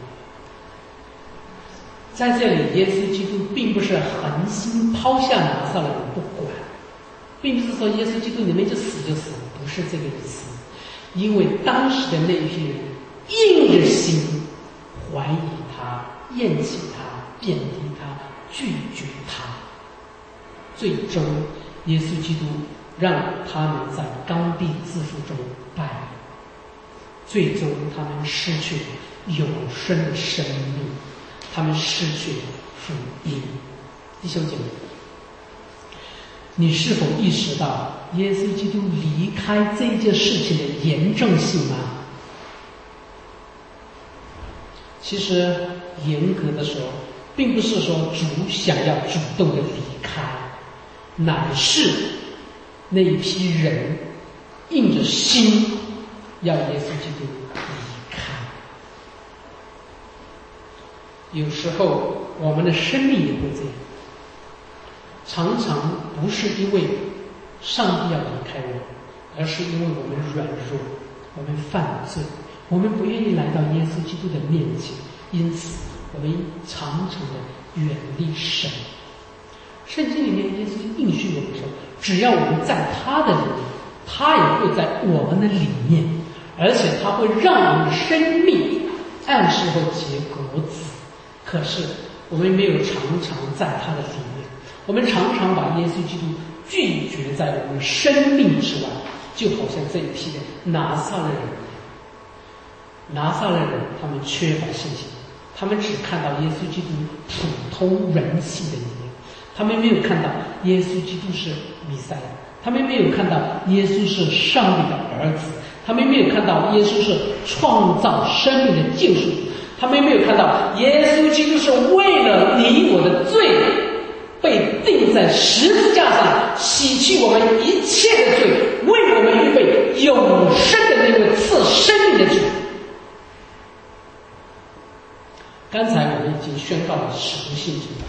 在这里，耶稣基督并不是狠心抛下拿撒勒人不管，并不是说耶稣基督你们就死就死了，不是这个意思。因为当时的那一批人硬着心怀疑他、厌弃他、贬低他、拒绝他，最终耶稣基督让他们在刚愎自负中败了，最终他们失去了永生的生命，他们失去了福音。弟兄姐妹，你是否意识到耶稣基督离开这件事情的严重性吗？其实严格的说，并不是说主想要主动的离开，乃是那一批人硬着心要耶稣基督离开。有时候我们的生命也会这样，常常不是因为上帝要离开我们，而是因为我们软弱，我们犯罪，我们不愿意来到耶稣基督的面前，因此我们常常的远离神。圣经里面耶稣应许我们说，只要我们在他的里面，他也会在我们的里面，而且他会让我们的生命按时候结果子。可是我们没有常常在他的里面，我们常常把耶稣基督拒绝在我们生命之外，就好像这一批的拿撒勒人，拿撒勒人他们缺乏信心， 他们只看到耶稣基督普通人性的一面，他们没有看到耶稣基督是弥赛亚，他们没有看到耶稣是上帝的儿子，他们没有看到耶稣是创造生命的救赎主，他们没有看到耶稣基督是为了你我的罪被钉在十字架上，洗去我们一切的罪，为我们预备永生的那位赐生命的主。刚才我们已经宣告了使徒信经，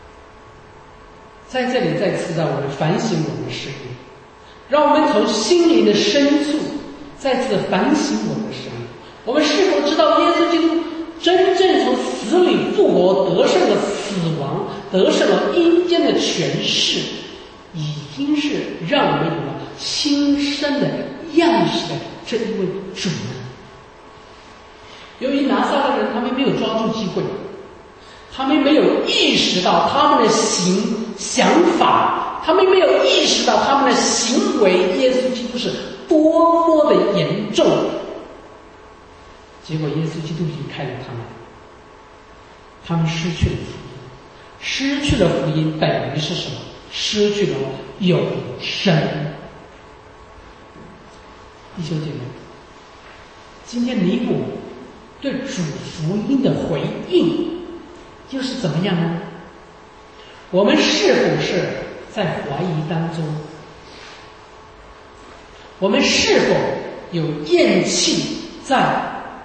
在这里再次让我们反省我们的生命，让我们从心灵的深处再次反省我们的生命。我们是否知道耶稣基督真正从死里复活，得胜了死亡，得胜了阴间的权势，已经是让我们有了新生的样式的这一位主呢？由于拿撒勒人他们没有抓住机会，他们没有意识到他们的行想法，他们没有意识到他们的行为耶稣基督是多么的严重，结果耶稣基督离开了他们，他们失去了福音，失去了福音等于是什么？失去了永生。弟兄姐妹，今天你我对主福音的回应又是怎么样呢？我们是否是在怀疑当中？我们是否有厌弃在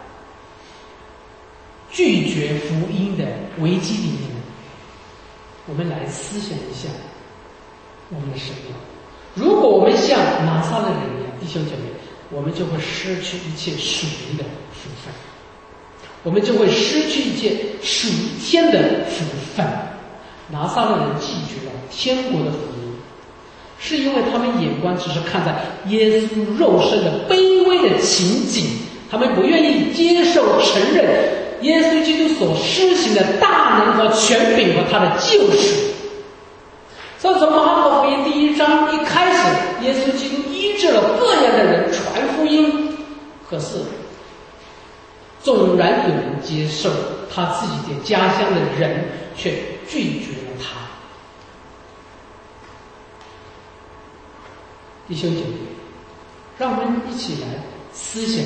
拒绝福音的危机里面呢？我们来思想一下我们的生命。如果我们像拿撒勒人一样，弟兄姐妹，我们就会失去一切属灵的福分，我们就会失去一切属天的福分。拿撒勒人拒绝了天国的福音，是因为他们眼光只是看在耶稣肉身的卑微的情景，他们不愿意接受承认耶稣基督所施行的大能和权柄和他的救赎。所以从马可福音第一章一开始，耶稣基督医治了各样的人，传福音，可是纵然有人接受，他自己的家乡的人却拒绝了他。弟兄姐妹，让我们一起来思想，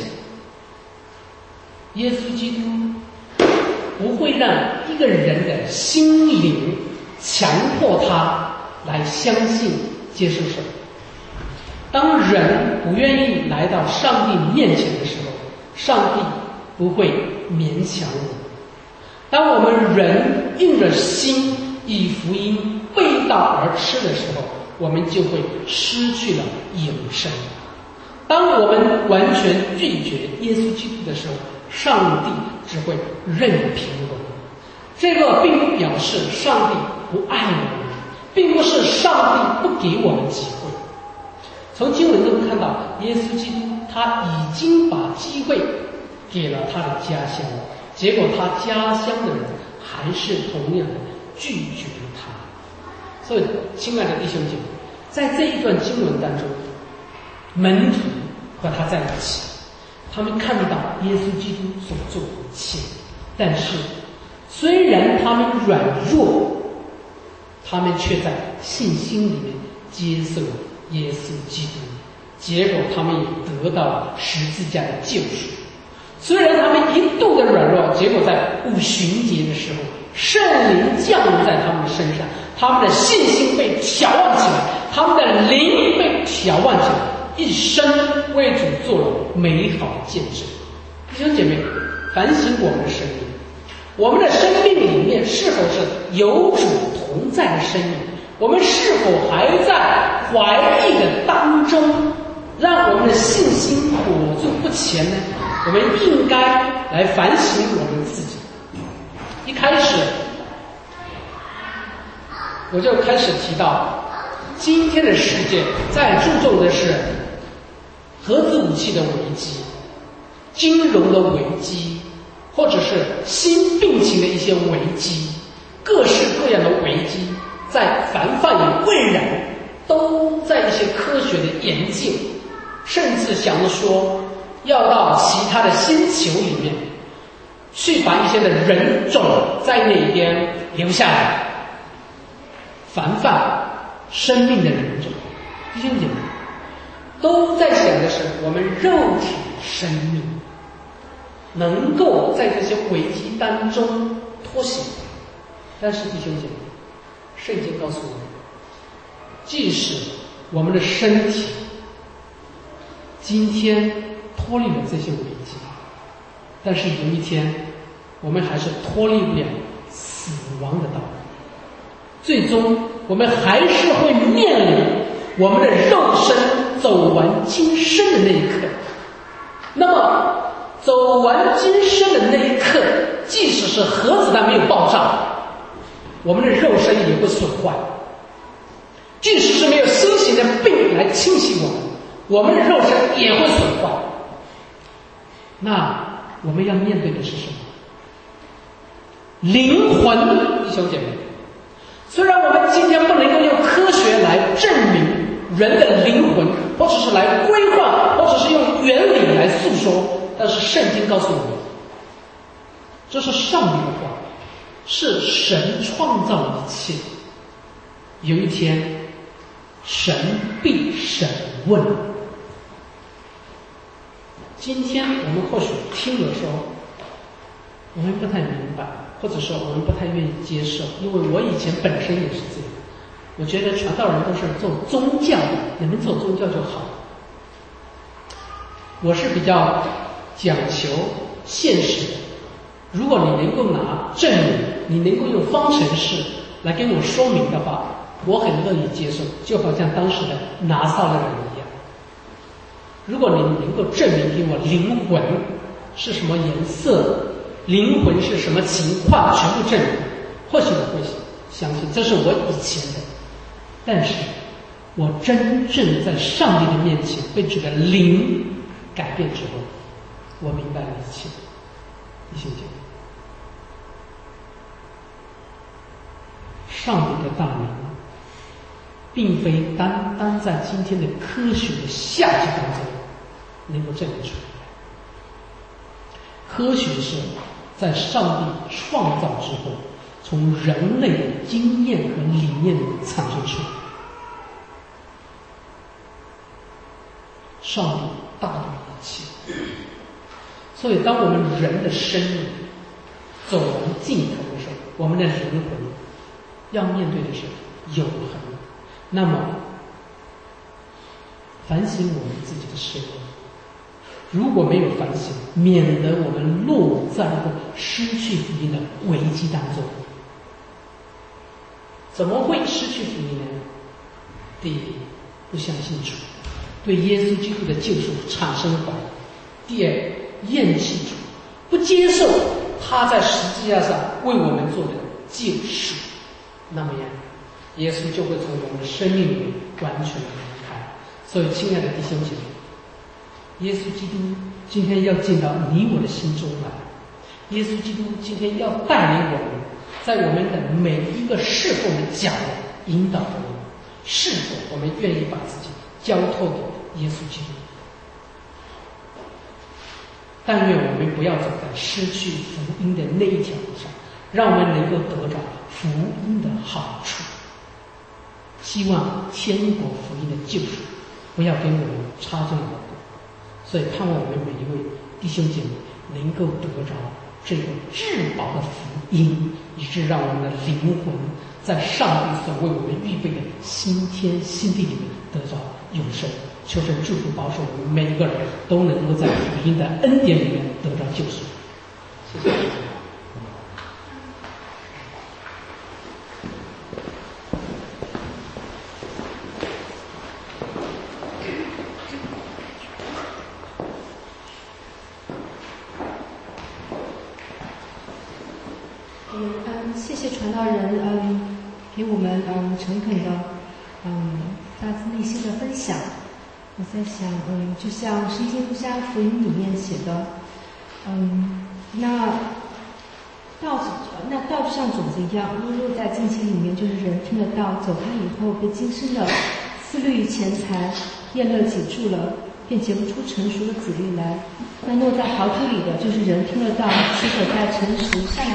耶稣基督不会让一个人的心灵强迫他来相信接受神。当人不愿意来到上帝面前的时候，上帝不会勉强我们。当我们人硬着心以福音背道而驰的时候，我们就会失去了永生。当我们完全拒绝耶稣基督的时候，上帝只会任凭我们。这个并不表示上帝不爱我们，并不是上帝不给我们机会。从经文中看到，耶稣基督他已经把机会给了他的家乡，结果他家乡的人还是同样的拒绝了他。所以亲爱的弟兄姐妹，在这一段经文当中，门徒和他在一起，他们看到耶稣基督所做的一切，但是虽然他们软弱，他们却在信心里面接受耶稣基督，结果他们也得到了十字架的救赎。虽然他们一度的软弱，结果在五旬节的时候，圣灵降临在他们的身上，他们的信心被调旺起来，他们的灵被调旺起来，一生为主做了美好的见证。弟兄姐妹，反省我们的生命，我们的生命里面是否是有主同在的生命？我们是否还在怀疑的当中，让我们的信心裹足不前呢？我们应该来反省我们自己。一开始我就开始提到，今天的世界在注重的是核子武器的危机、金融的危机，或者是新病情的一些危机，各式各样的危机在防范于未然，都在一些科学的研究，甚至想着说要到其他的星球里面去把一些的人种在那边留下来，防范生命的人种。弟兄姐妹，都在想的是我们肉体生命能够在这些危机当中脱险。但是弟兄姐妹，圣经告诉我们，即使我们的身体今天脱离了这些危机，但是有一天我们还是脱离不了死亡的道路，最终我们还是会面临我们的肉身走完今生的那一刻。那么走完今生的那一刻，即使是核子弹没有爆炸，我们的肉身也会损坏，即使是没有新型的病来侵袭我们，我们的肉身也会损坏。那我们要面对的是什么？灵魂。弟兄姐妹，虽然我们今天不能够用科学来证明人的灵魂，或者是来规划，或者是用原理来诉说，但是圣经告诉我们，这是上帝的话，是神创造一切，有一天神必审问。今天我们或许听了说我们不太明白，或者说我们不太愿意接受，因为我以前本身也是这样，我觉得传道人都是做宗教的，你们做宗教就好。我是比较讲求现实的，如果你能够拿证明，你能够用方程式来跟我说明的话，我很乐意接受，就好像当时的拿撒勒人一样。如果你能够证明给我灵魂是什么颜色，灵魂是什么情况，全部证明，或许我会相信，这是我以前的。但是我真正在上帝的面前被这个灵改变之后，我明白了一切。弟兄姐妹，上帝的大能并非单单在今天的科学的夏季当中能够证明出来，科学是在上帝创造之后从人类的经验和理念产生出来。上帝大能一切，所以当我们人的生命走完尽头的时候，我们的灵魂要面对的是永恒。那么反省我们自己的生命，如果没有反省，免得我们落在一个失去福音的危机当中。怎么会失去福音呢？第一，不相信主，对耶稣基督的救赎产生怀疑；第二，厌弃主，不接受他在十字架上为我们做的救赎。那么样，耶稣就会从我们的生命里面完全的离开。所以亲爱的弟兄姐妹，耶稣基督今天要进到你我的心中来，耶稣基督今天要带领我们在我们的每一个侍奉的角引导我们，是否我们愿意把自己交托给耶稣基督。但愿我们不要走在失去福音的那一条路上，让我们能够得着福音的好处。希望天国福音的救赎不要跟我们擦肩而过，所以盼望我们每一位弟兄姐妹能够得着这个至宝的福音，以致让我们的灵魂在上帝所为我们预备的新天新地里面得着永生。求神祝福保守我们每一个人都能够在福音的恩典里面得着救赎。谢谢。 嗯，谢谢传道人，嗯，给我们嗯诚恳的嗯发自内心的分享。我在想，嗯，就像《圣经路加福音》里面写的，嗯，那道子那道就像种子一样，落入在荆棘里面，就是人听得到，走开以后被今生的思虑钱财、厌乐挤住了， 便结不出成熟的子粒来。那落在陶土里的，就是人听得到，许可在诚实善良